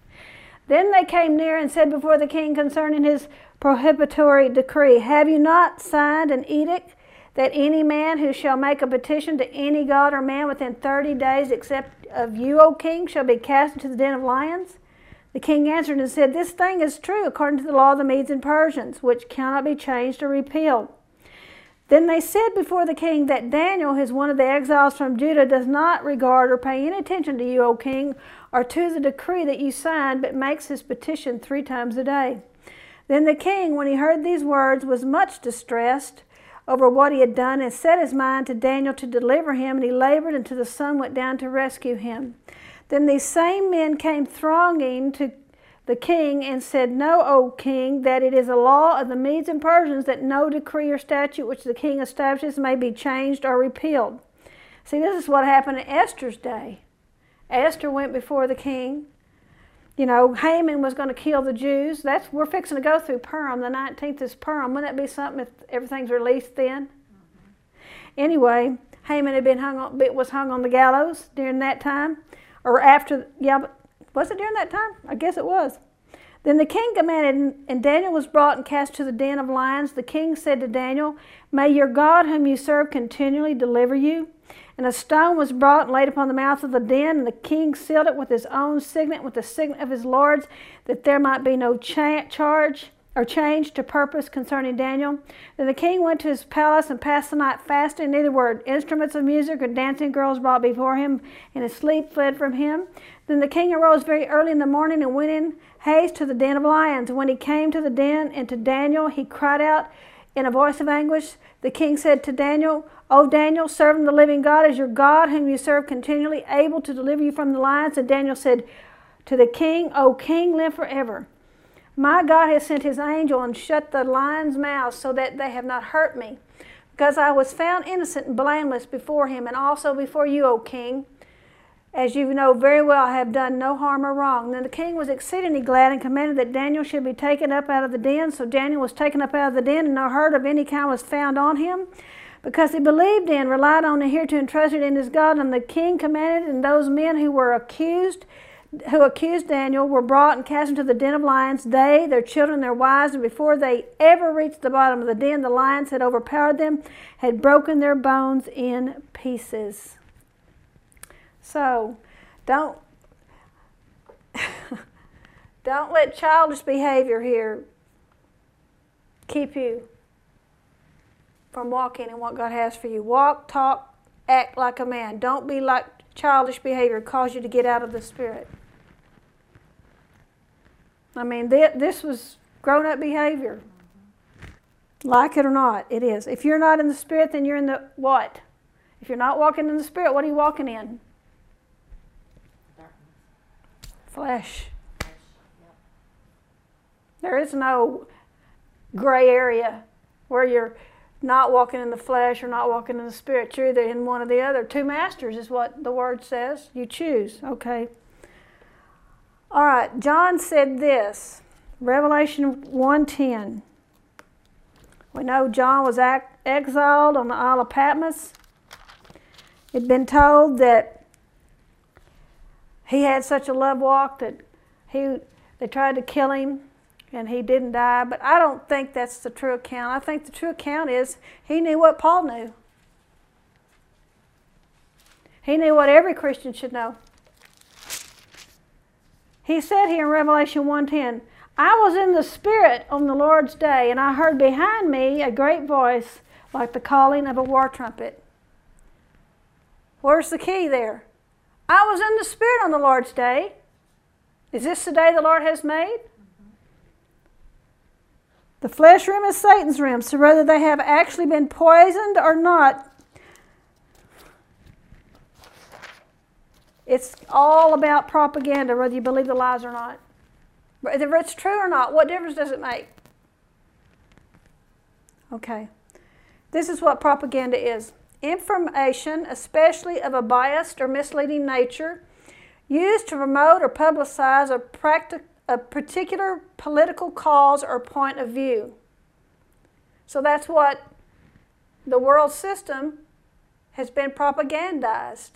Then they came near and said before the king concerning his prohibitory decree, Have you not signed an edict that any man who shall make a petition to any god or man within 30 days, except of you, O king, shall be cast into the den of lions? The king answered and said, This thing is true according to the law of the Medes and Persians, which cannot be changed or repealed. Then they said before the king that Daniel, who is one of the exiles from Judah, does not regard or pay any attention to you, O king, or to the decree that you signed, but makes his petition 3 times a day. Then the king, when he heard these words, was much distressed over what he had done, and set his mind to Daniel to deliver him, and he labored until the sun went down to rescue him. Then these same men came thronging to the king and said, Know, O king, that it is a law of the Medes and Persians that no decree or statute which the king establishes may be changed or repealed. See, this is what happened in Esther's day. Esther went before the king. You know, Haman was going to kill the Jews. We're fixing to go through Purim. The 19th is Purim. Wouldn't that be something if everything's released then? Anyway, Haman was hung on the gallows during that time. Or after, yeah, but was it during that time? I guess it was. Then the king commanded, and Daniel was brought and cast to the den of lions. The king said to Daniel, May your God whom you serve continually deliver you. And a stone was brought and laid upon the mouth of the den, and the king sealed it with his own signet, with the signet of his lords, that there might be no charge or change to purpose concerning Daniel. Then the king went to his palace and passed the night fasting. Neither were instruments of music or dancing girls brought before him, and his sleep fled from him. Then the king arose very early in the morning and went in haste to the den of lions. And when he came to the den and to Daniel, he cried out in a voice of anguish. The king said to Daniel, O Daniel, servant of the living God, is your God, whom you serve continually, able to deliver you from the lions? And Daniel said to the king, O king, live forever. My God has sent his angel and shut the lions' mouths so that they have not hurt me, because I was found innocent and blameless before him, and also before you, O king. As you know very well, I have done no harm or wrong. Then the king was exceedingly glad and commanded that Daniel should be taken up out of the den. So Daniel was taken up out of the den, and no hurt of any kind was found on him, because he believed in, relied on, and hereto entrusted in his God. And the king commanded, and those men who accused Daniel were brought and cast into the den of lions, they, their children, their wives, and before they ever reached the bottom of the den, the lions had overpowered them, had broken their bones in pieces. So, don't let childish behavior here keep you from walking in what God has for you. Walk, talk, act like a man. Don't be like childish behavior cause you to get out of the Spirit. I mean, this was grown-up behavior. Like it or not, it is. If you're not in the Spirit, then you're in the what? If you're not walking in the Spirit, what are you walking in? Flesh. There is no gray area where you're not walking in the flesh or not walking in the Spirit. You're either in one or the other. 2 masters is what the Word says. You choose. Okay. All right. John said this. Revelation 1:10. We know John was exiled on the Isle of Patmos. It'd been told that he had such a love walk that they tried to kill him and he didn't die. But I don't think that's the true account. I think the true account is he knew what Paul knew. He knew what every Christian should know. He said here in Revelation 1:10, I was in the Spirit on the Lord's day, and I heard behind me a great voice like the calling of a war trumpet. Where's the key there? I was in the Spirit on the Lord's day. Is this the day the Lord has made? The flesh realm is Satan's realm, so whether they have actually been poisoned or not, it's all about propaganda, whether you believe the lies or not. Whether it's true or not, what difference does it make? Okay. This is what propaganda is. Information, especially of a biased or misleading nature, used to promote or publicize a particular political cause or point of view. So that's what the world system has been propagandized.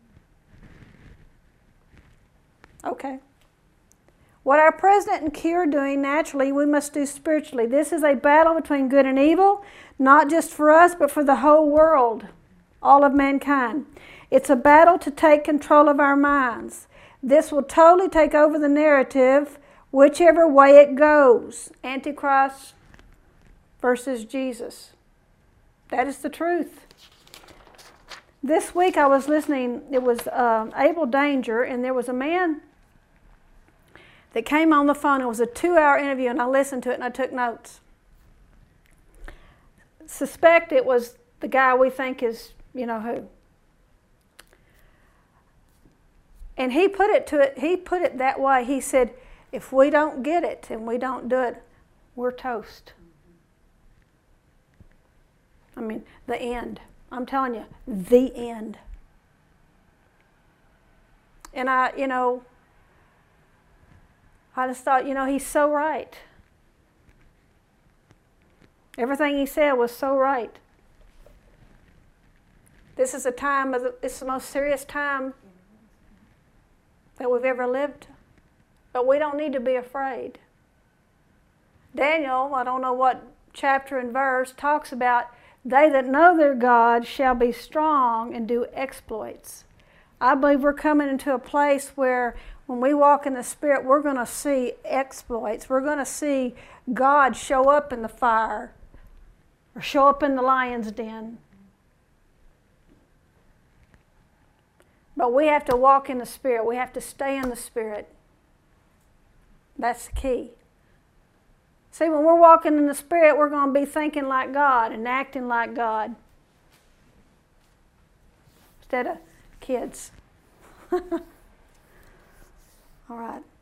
Okay. What our president and king are doing naturally, we must do spiritually. This is a battle between good and evil, not just for us, but for the whole world, all of mankind. It's a battle to take control of our minds. This will totally take over the narrative, whichever way it goes. Antichrist versus Jesus. That is the truth. This week I was listening, it was Abel Danger, and there was a man that came on the phone. It was a 2-hour interview, and I listened to it and I took notes. Suspect it was the guy we think is, you know who. And he put it that way. He said, if we don't get it and we don't do it, we're toast. I mean, the end. I'm telling you, the end. And I just thought, he's so right. Everything he said was so right. This is it's the most serious time that we've ever lived. But we don't need to be afraid. Daniel, I don't know what chapter and verse, talks about they that know their God shall be strong and do exploits. I believe we're coming into a place where when we walk in the Spirit, we're going to see exploits. We're going to see God show up in the fire or show up in the lion's den. But we have to walk in the Spirit. We have to stay in the Spirit. That's the key. See, when we're walking in the Spirit, we're going to be thinking like God and acting like God instead of kids. All right.